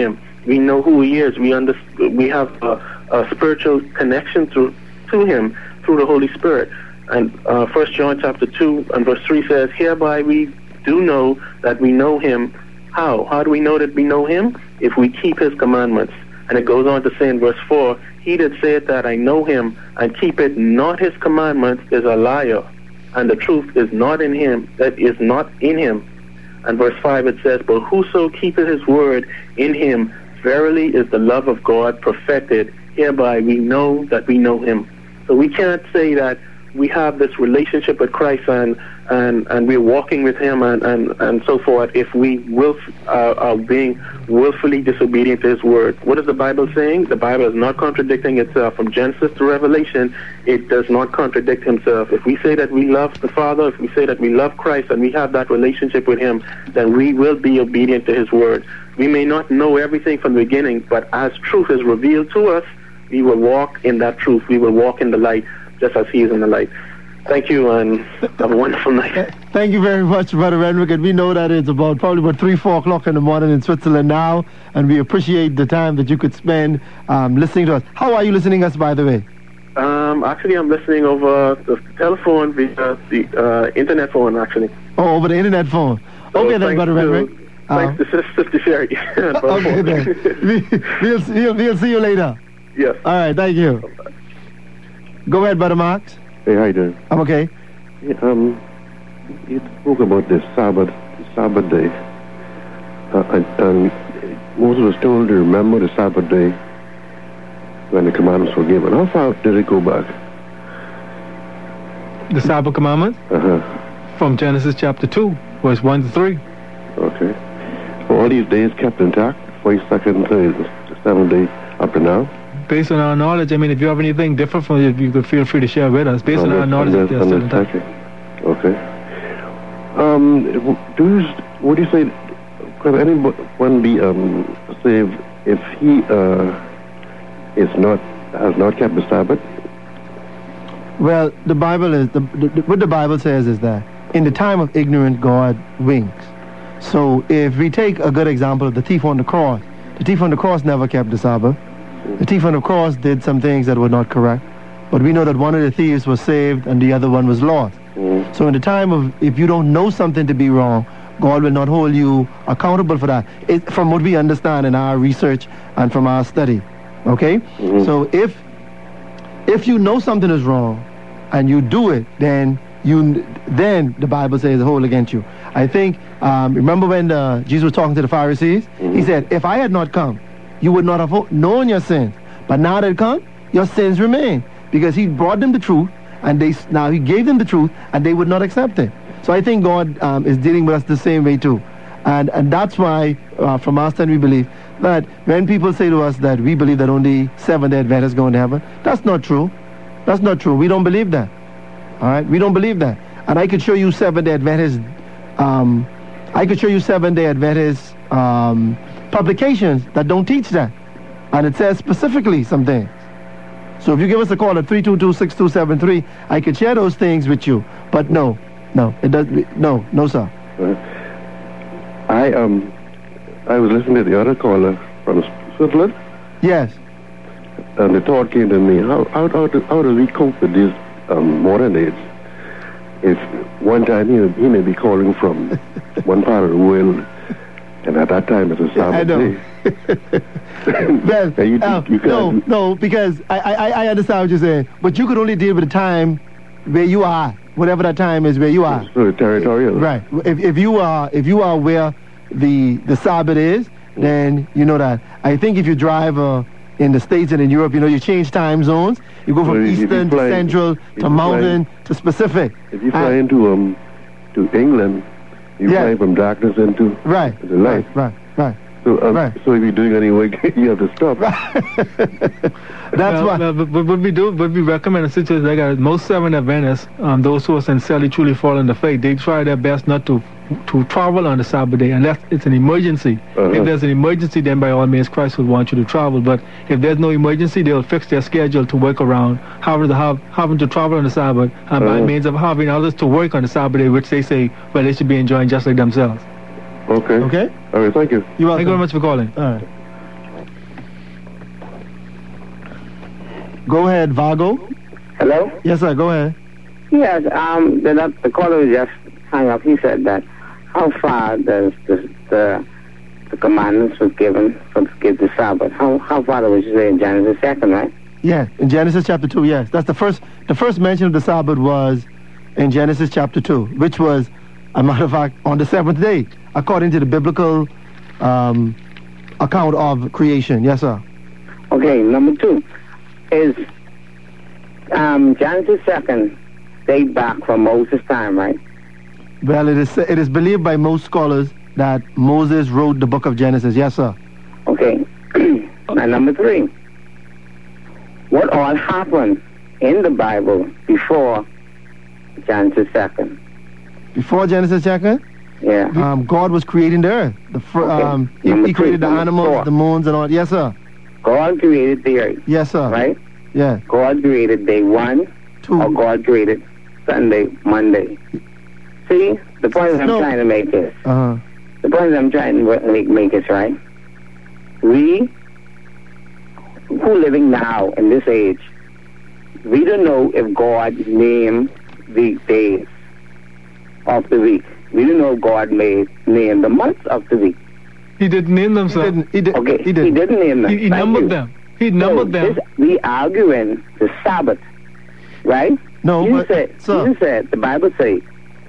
we know who He is. We have a spiritual connection to Him through the Holy Spirit. And 1 John chapter 2 and verse 3 says, hereby we do know that we know Him. How? How do we know that we know Him? If we keep His commandments. And it goes on to say in verse 4, he that saith that I know Him and keepeth not His commandments is a liar, and the truth is not in him, that is not in him. And verse 5 it says, but whoso keepeth His word, in him verily is the love of God perfected. Hereby we know that we know Him. So we can't say that we have this relationship with Christ and we're walking with Him and so forth if we are being willfully disobedient to His word. What is the Bible saying? The Bible is not contradicting itself. From Genesis to Revelation, it does not contradict Himself. If we say that we love the Father, if we say that we love Christ and we have that relationship with Him, then we will be obedient to His word. We may not know everything from the beginning, but as truth is revealed to us, we will walk in that truth. We will walk in the light, just as He is in the light. Thank you, and have a wonderful night. Thank you very much, Brother Renwick. And we know that it's probably about 3, 4 o'clock in the morning in Switzerland now, and we appreciate the time that you could spend listening to us. How are you listening to us, by the way? Actually, I'm listening over the telephone via the internet phone, actually. Oh, over the internet phone. So okay, then, Brother Renwick. Thanks to Sister Sherry. Okay, then. We'll see you later. Yes. All right, thank you. Go ahead, Brother Marks. Hey, how you doing? I'm okay. Yeah, you spoke about the Sabbath day. And Moses was told to remember the Sabbath day when the commandments were given. How far did it go back? The Sabbath commandment? From Genesis chapter 2, verse 1 to 3. Okay. Are all these days kept intact? 42nd, the 7th day up to now? Based on our knowledge, I mean, if you have anything different from it, you could feel free to share with us. Based on our knowledge, they're still intact. Okay. Would you say, could anyone be saved if he has not kept the Sabbath? Well, the Bible is what the Bible says is that in the time of ignorance, God winks. So if we take a good example of the thief on the cross never kept the Sabbath. The thief on the cross did some things that were not correct, but we know that one of the thieves was saved and the other one was lost. So in the time of, if you don't know something to be wrong, God will not hold you accountable for that. From what we understand in our research and from our study, okay? So if you know something is wrong and you do it, then the Bible says hold against you. I think, remember when Jesus was talking to the Pharisees? He said, if I had not come, you would not have known your sins. But now that it come, your sins remain. Because He brought them the truth, and now He gave them the truth, and they would not accept it. So I think God is dealing with us the same way too. And that's why, from our stand, we believe that when people say to us that we believe that only Seventh-day Adventists go into heaven, that's not true. That's not true. We don't believe that. All right? We don't believe that. And I could show you Seventh-day Adventists, publications that don't teach that, and it says specifically some things. So if you give us a call at 322-6273, I could share those things with you. But no, it does. No, sir. I was listening to the other caller from Switzerland. Yes. And the thought came to me: how do we cope with this modern age? If one time he may be calling from one part of the world, and at that time it's a Sabbath day. Well, no, because I understand what you're saying, but you could only deal with the time where you are, whatever that time is where you are. So territorial. Right. If you are where the Sabbath is, then you know that. I think if you drive in the States and in Europe, you change time zones. You go from Eastern to Central to Mountain to Pacific. If you fly into England, you fly from darkness into the light. Right. So if you're doing any work, you have to stop. That's why. But what we recommend in situations like that, most Seventh-day Adventists, those who are sincerely, truly fall in the faith, they try their best not to travel on the Sabbath day unless it's an emergency. If there's an emergency, then by all means Christ would want you to travel. But if there's no emergency, they'll fix their schedule to work around having to travel on the Sabbath, and by means of having others to work on the Sabbath day, which they say, well, they should be enjoying just like themselves. Okay. Okay. All right, thank you. You're welcome. Thank you very much for calling. All right. Go ahead, Vago. Hello? Yes, sir, go ahead. Yes, the caller who just hung up, he said that how far does the commandments was given for to keep the Sabbath? How far was you say in Genesis 2nd, right? Yeah, in Genesis chapter 2, yes. That's the first mention of the Sabbath was in Genesis chapter 2, which was, a matter of fact, on the seventh day, according to the biblical account of creation. Yes, sir. Okay, number 2 is Genesis 2nd date back from Moses' time, right? Well, it is believed by most scholars that Moses wrote the book of Genesis. Yes, sir. Okay. And number 3, what all happened in the Bible before Genesis 2nd? Before Genesis 2nd? Yeah. God was creating the earth. He created the animals, the moons, and all. Yes, sir. God created the earth. Yes, sir. Right? Yeah. God created day 1, 2, or God created Sunday, Monday. See, the point I'm trying to make is, the point I'm trying to make is, right? We, who living now in this age, we don't know if God named the days of the week. We don't know if God named the months of the week. He didn't name them, sir. He didn't name them. He numbered them. He numbered them. We arguing the Sabbath, right? No, Jesus said, the Bible says,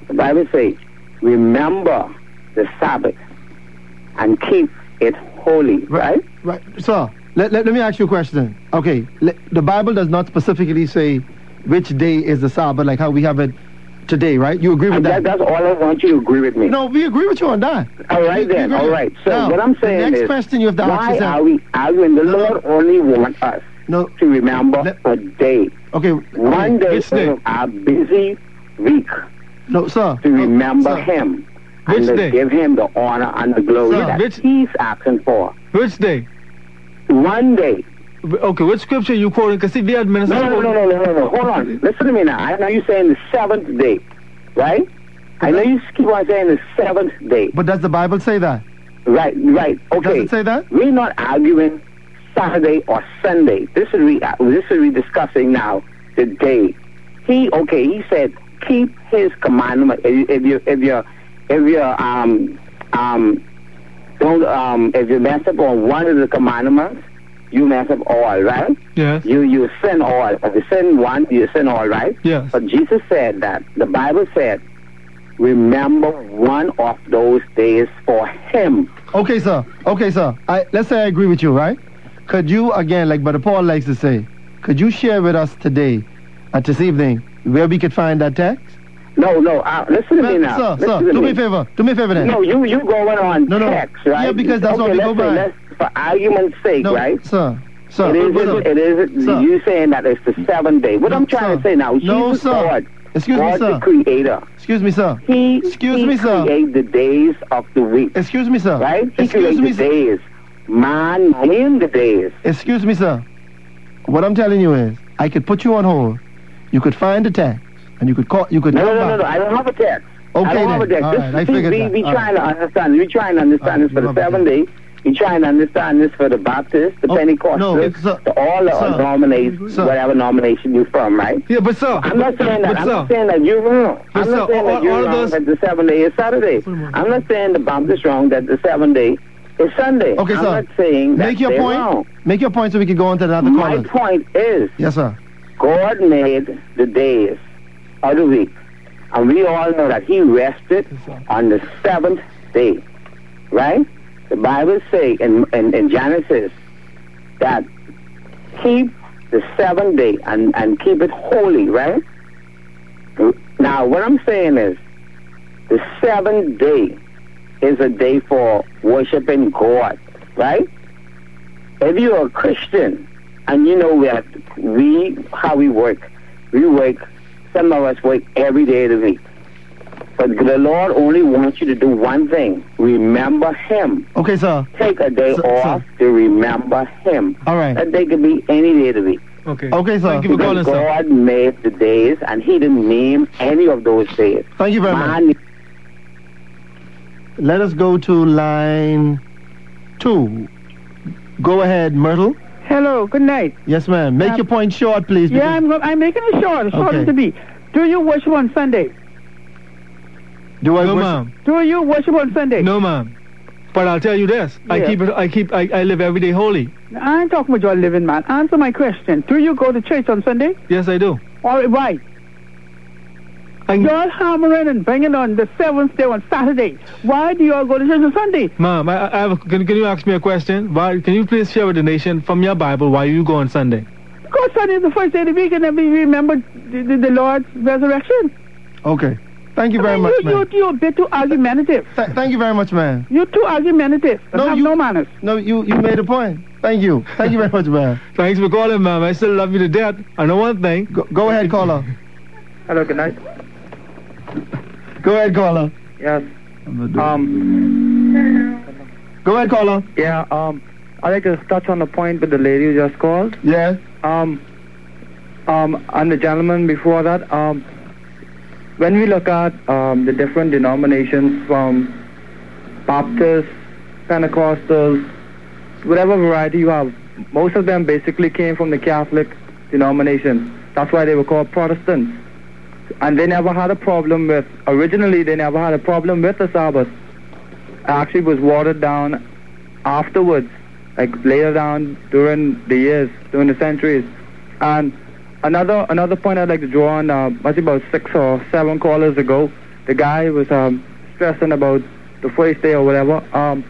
remember the Sabbath and keep it holy, right? Right. Sir, let me ask you a question. Okay, the Bible does not specifically say which day is the Sabbath, like how we have it today, right? You agree with that? That's all I want you to agree with me. No, we agree with you on that. All right, then. All right. So now, what I'm saying the next is, question you have to ask why yourself, are we arguing? The Lord only wants us to remember a day. Okay. One day of our busy week. No, sir. To remember Him. And to give Him the honor and the glory that He's asking for. Which day? One day. Okay, what scripture you quoting? Because see, we had ministers. No. Hold on. Listen to me now. I know you're saying the seventh day, right? I know you keep on saying the seventh day. But does the Bible say that? Right. Okay. Does it say that? We're not arguing Saturday or Sunday. This is we discussing now the day. He said keep His commandment. If you mess up on one of the commandments, you mess up all, right? Yes. You sin all. If you sin one, you sin all, right? Yes. But Jesus said that. The Bible said, remember one of those days for Him. Okay, sir. Let's say I agree with you, right? Could you, again, like Brother Paul likes to say, could you share with us today, this evening, where we could find that text? No. Listen to me now. Sir, do me a favor then. No, you going on text, right? Yeah, because that's what we go by. For argument's sake, right? Sir. It is you saying that it's the seventh day. What I'm trying to say now, Jesus God. Excuse me, sir. God the Creator. Excuse me, sir. He created the days of the week. Excuse me, sir. Right? He created the days. Man named the days. Excuse me, sir. What I'm telling you is, I could put you on hold. You could find the text, and you could call. You could. No. I don't have a text. Okay, I don't have a text. All right, I figured that. We trying to understand. We're trying to understand this for the seventh day. We're trying to understand this for the Baptist, the Pentecostals, all the denominations, whatever denomination you're from, right? Yeah, but sir, I'm not saying that. I'm not saying that you're wrong. I'm not saying that you're wrong that the seventh day is Saturday. I'm not saying the Baptist wrong that the seventh day is Sunday. Okay, I'm sir. not saying that Make your point. Wrong. Make your point so we can go on to another caller. My point is, yes, sir. God made the days of the week, and we all know that He rested on the seventh day, right? The Bible says in Genesis that keep the seventh day and keep it holy, right? Now, what I'm saying is the seventh day is a day for worshiping God, right? If you're a Christian and you know how we work, some of us work every day of the week. But the Lord only wants you to do one thing. Remember Him. Okay, sir. Take a day off to remember Him. All right. That day could be any day of the week. Okay. Okay, sir. Thank you for calling, sir. God made the days, and He didn't name any of those days. Thank you very much. Let us go to line 2. Go ahead, Myrtle. Hello, good night. Yes, ma'am. Make your point short, please. Yeah, I'm making it short. As short as to be. Do you worship on Sunday? Do I No, worship? ma'am. Do you worship on Sunday? No, ma'am. But I'll tell you this. Yeah. I live every day holy. I ain't talking about your living, man. Answer my question. Do you go to church on Sunday? Yes, I do. All right, why? Y'all hammering and banging on the 7th day on Saturday. Why do y'all go to church on Sunday? Ma'am, can you ask me a question? Why? Can you please share with the nation from your Bible why you go on Sunday? Because Sunday is the first day of the week and then we remember the Lord's resurrection. Okay. Thank you very much, ma'am. You're a bit too argumentative. Thank you very much, ma'am. You're too argumentative. No manners. No, you made a point. Thank you. Thank you very much, ma'am. Thanks for calling, ma'am. I still love you to death. I know one thing. Go ahead, caller. Hello, good night. Go ahead, caller. Yes. Go ahead, caller. Yeah, I'd like to touch on the point with the lady who just called. Yes. And the gentleman before that, when we look at the different denominations from Baptists, Pentecostals, whatever variety you have, most of them basically came from the Catholic denomination. That's why they were called Protestants. And they never had a problem with, originally they never had a problem with the Sabbath. It actually was watered down afterwards, like later down during the years, during the centuries. And another point I'd like to draw on, maybe about 6 or 7 callers ago, the guy was stressing about the first day or whatever.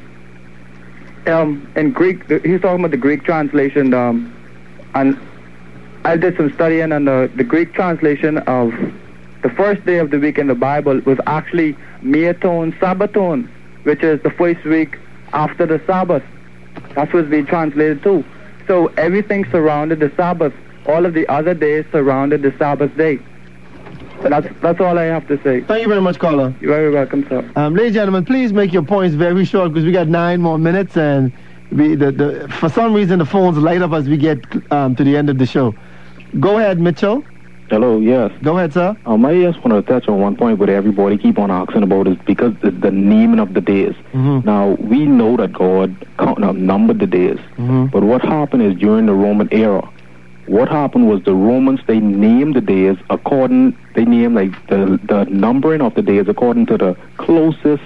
In Greek, he's talking about the Greek translation, and I did some studying, and the Greek translation of the first day of the week in the Bible was actually Meaton Sabbaton, which is the first week after the Sabbath. That's what's being translated to. So everything surrounded the Sabbath. All of the other days surrounded the Sabbath day. That's all I have to say. Thank you very much, caller. You're very welcome, sir. Ladies and gentlemen, please make your points very short because we got 9 more minutes, and for some reason the phones light up as we get to the end of the show. Go ahead, Mitchell. Hello, yes. Go ahead, sir. I just want to touch on one point where everybody keep on asking about is because it's the naming of the days. Now, we know that God numbered the days, but what happened is during the Roman era, what happened was the Romans, they named the days they named like the numbering of the days according to the closest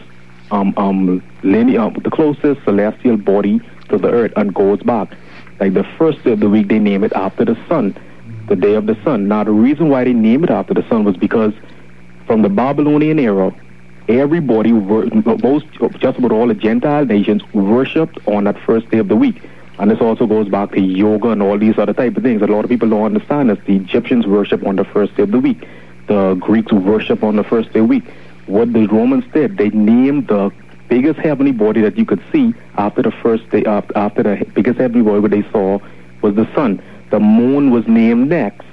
the closest celestial body to the earth and goes back. Like the first day of the week, they name it after the sun, the day of the sun. Now, the reason why they named it after the sun was because from the Babylonian era, everybody, just about all the Gentile nations, worshipped on that first day of the week. And this also goes back to yoga and all these other type of things that a lot of people don't understand. Is the Egyptians worship on the first day of the week. The Greeks worship on the first day of the week. What the Romans did, they named the biggest heavenly body that you could see after the first day, after the biggest heavenly body what they saw was the sun. The moon was named next.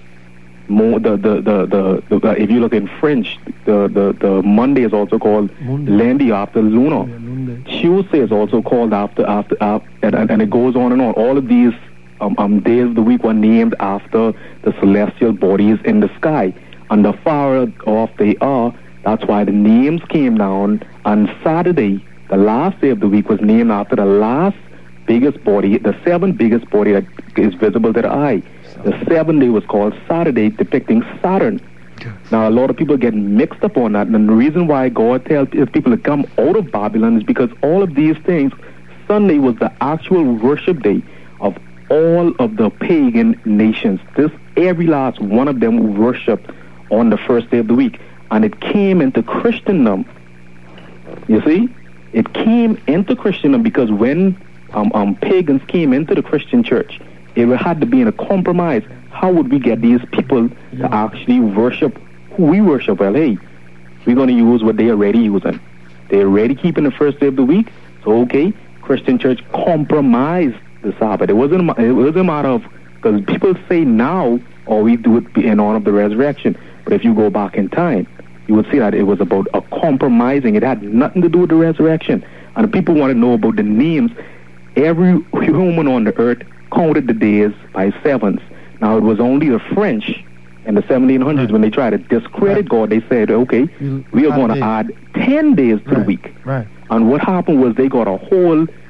If you look in French, the Monday is also called lundi after lunar. Tuesday is also called after and it goes on and on. All of these days of the week were named after the celestial bodies in the sky. And the far off they are, that's why the names came down. And Saturday, the last day of the week, was named after the last biggest body, the 7th biggest body that is visible to the eye. The 7th day was called Saturday, depicting Saturn. Now, a lot of people get mixed up on that, and the reason why God tells people to come out of Babylon is because all of these things, Sunday was the actual worship day of all of the pagan nations. Every last one of them worshipped on the first day of the week, and it came into Christendom. You see? It came into Christendom because when pagans came into the Christian church, it had to be in a compromise. How would we get these people to actually worship who we worship? Well, hey, we're going to use what they are already using. They're already keeping the first day of the week. So, okay, Christian church compromised the Sabbath. It wasn't a matter of, because people say now, or we do it in honor of the resurrection. But if you go back in time, you would see that it was about a compromising. It had nothing to do with the resurrection. And people want to know about the names. Every human on the earth counted the days by sevens. Now, it was only the French in the 1700s when they tried to discredit God. They said, okay, we are going to add 10 days to the week. And what happened was they got a whole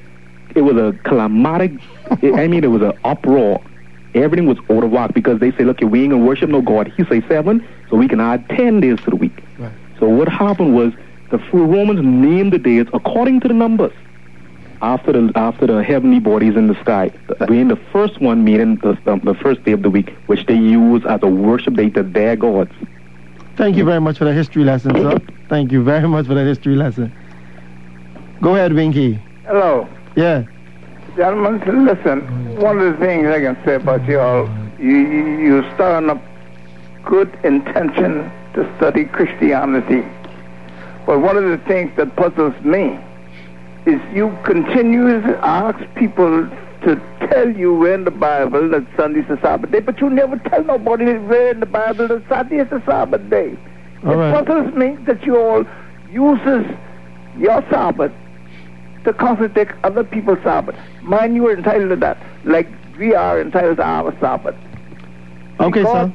climatic. It was an uproar. Everything was out of whack because they say, look, we ain't gonna worship no God. He say 7, so we can add 10 days to the week. Right. So what happened was the Romans named the days according to the numbers. After the heavenly bodies in the sky, being the first one meaning the first day of the week, which they use as a worship day to their gods. Thank you very much for that history lesson, sir. Thank you very much for that history lesson. Go ahead, Winky. Hello. Yeah. Gentlemen, listen, one of the things I can say about you all, you starting up good intention to study Christianity. But one of the things that puzzles me is you continue to ask people to tell you where in the Bible that Sunday's the Sabbath day, but you never tell nobody where in the Bible that Saturday is the Sabbath day. It puzzles me that you all uses your Sabbath to contradict other people's Sabbath. Mind you are entitled to that, like we are entitled to our Sabbath. Okay, sir.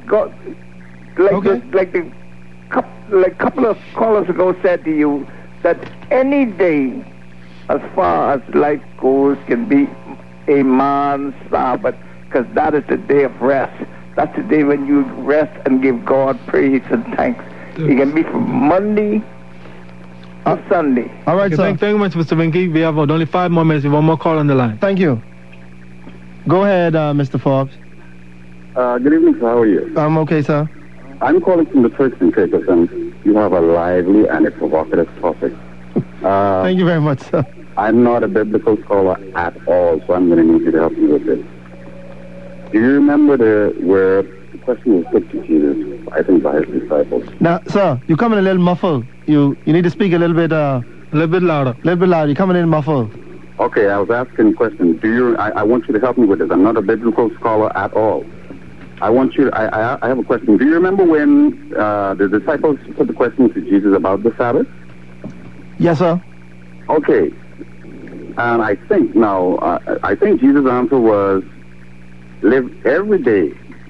Like a couple of callers ago said to you, that any day, as far as life goes, can be a man's Sabbath, because that is the day of rest. That's the day when you rest and give God praise and thanks. It can be from Monday to Sunday. All right, sir. Thank you much, Mr. Winky. We have only 5 more minutes. We have one more call on the line. Thank you. Go ahead, Mr. Forbes. Good evening, sir. How are you? I'm okay, sir. I'm calling from the Turks and Caicos, and you have a lively and a provocative topic. Thank you very much, sir. I'm not a biblical scholar at all, so I'm going to need you to help me with this. Do you remember where the question was put to Jesus, I think by his disciples? Now, sir, you're coming a little muffled. You need to speak a little bit louder. A little bit louder. You're coming in muffled. Okay, I was asking a question. I want you to help me with this. I'm not a biblical scholar at all. I have a question. Do you remember when the disciples put the question to Jesus about the Sabbath? Yes, sir. Okay. And I think Jesus' answer was, live every day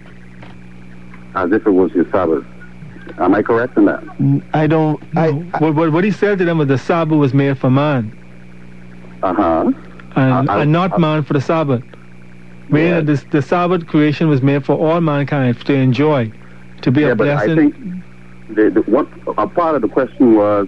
as if it was your Sabbath. Am I correct in that? I don't... What he said to them was the Sabbath was made for man. Uh-huh. And not man for the Sabbath. Meaning the Sabbath creation was made for all mankind to enjoy, to be a blessing. But I think a part of the question was,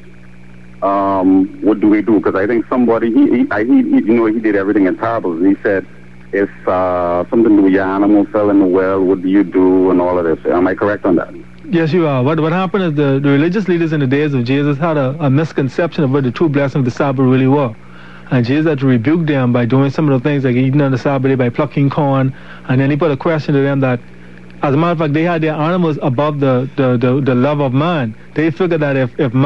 what do we do? Because I think somebody, he did everything in parables. He said, if something to do with your animal fell in the well, what do you do, and all of this. Am I correct on that? Yes, you are. What happened is the religious leaders in the days of Jesus had a misconception of what the true blessing of the Sabbath really were. And Jesus had to rebuke them by doing some of the things like eating on the Sabbath day, by plucking corn. And then he put a question to them that, as a matter of fact, they had their animals above the love of man. They figured that if an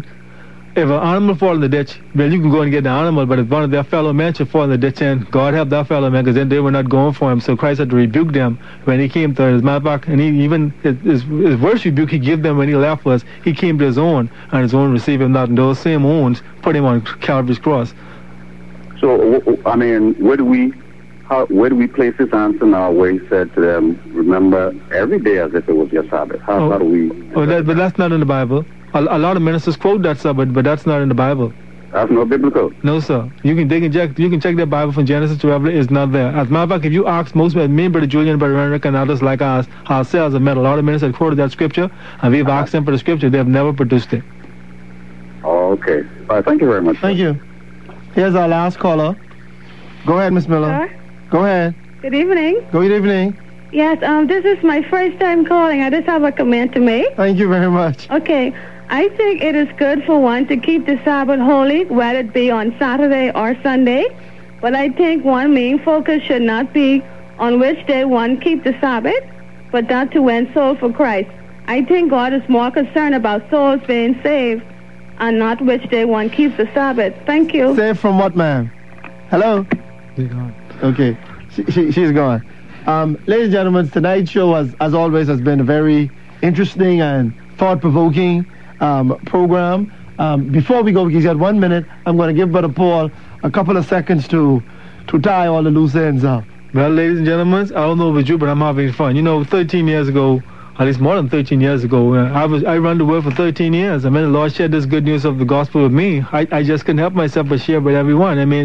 animal fall in the ditch, well, you can go and get the animal, but if one of their fellow men should fall in the ditch, and God help that fellow man, because then they were not going for him. So Christ had to rebuke them when he came to his matter of fact, and his worst rebuke he gave them when he left was, he came to his own, and his own received him not, and those same owns put him on Calvary's cross. So, I mean, where do we place this answer now where he said to them, remember every day as if it was your Sabbath? How do we... But that's not in the Bible. A lot of ministers quote that Sabbath, but that's not in the Bible. That's not biblical? No, sir. You can check the Bible from Genesis to Revelation. It's not there. As a matter of fact, if you ask most men, me, Brother Julian, Brother Henrik, and others like us, ourselves have met a lot of ministers that quoted that scripture, and we've asked them for the scripture. They have never produced it. Oh, okay. All right, thank you very much. Thank you. Here's our last caller. Go ahead, Miss Miller. Sir? Go ahead. Good evening. Good evening. Yes, this is my first time calling. I just have a comment to make. Thank you very much. Okay. I think it is good for one to keep the Sabbath holy, whether it be on Saturday or Sunday. But I think one main focus should not be on which day one keep the Sabbath, but that to win souls for Christ. I think God is more concerned about souls being saved and not which day one keeps the Sabbath. Thank you. Saved from what, ma'am? Hello? She's gone. Okay. She's gone. Ladies and gentlemen, tonight's show, as always, has been a very interesting and thought-provoking program. Before we go, because you got 1 minute, I'm going to give Brother Paul a couple of seconds to tie all the loose ends up. Well, ladies and gentlemen, I don't know about you, but I'm having fun. 13 years ago, at least more than 13 years ago, I ran the world for 13 years. I mean, the Lord shared this good news of the gospel with me. I just couldn't help myself but share with everyone. I mean,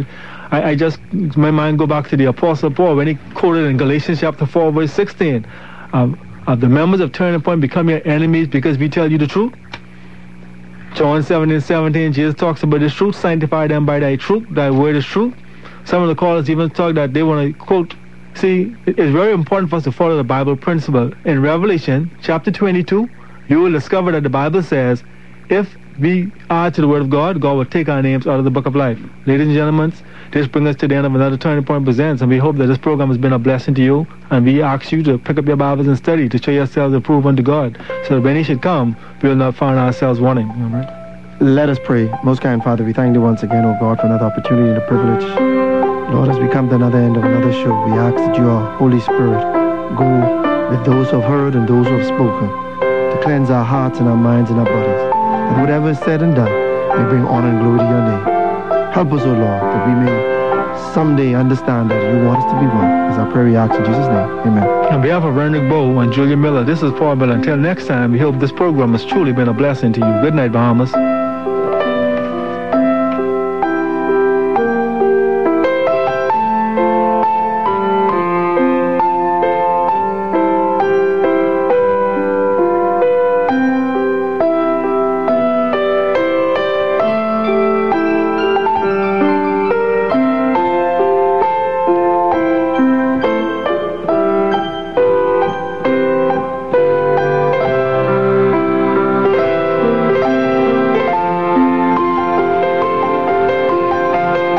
my mind go back to the Apostle Paul when he quoted in Galatians chapter 4 verse 16, the members of Turning Point become your enemies because we tell you the truth. John 17:17, Jesus talks about the truth, sanctify them by thy truth, thy word is truth. Some of the callers even talk that they want to quote. See, it's very important for us to follow the Bible principle. In Revelation chapter 22, you will discover that the Bible says, if we are to the Word of God, God will take our names out of the book of life. Ladies and gentlemen, this brings us to the end of another Turning Point Presents, and we hope that this program has been a blessing to you, and we ask you to pick up your Bibles and study to show yourselves approved unto God, so that when He should come, we will not find ourselves wanting. All right? Let us pray. Most kind Father, we thank you once again, O God, for another opportunity and a privilege. Lord, as we come to another end of another show, we ask that your Holy Spirit go with those who have heard and those who have spoken, to cleanse our hearts and our minds and our bodies, that whatever is said and done may bring honor and glory to your name. Help us, O Lord, that we may someday understand that you want us to be one. As our prayer we ask in Jesus' name. Amen. On behalf of Renwick Bowe and Julia Miller, this is Paul Miller. Until next time, we hope this program has truly been a blessing to you. Good night, Bahamas.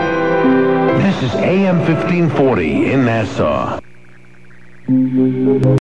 AM 1540 in Nassau.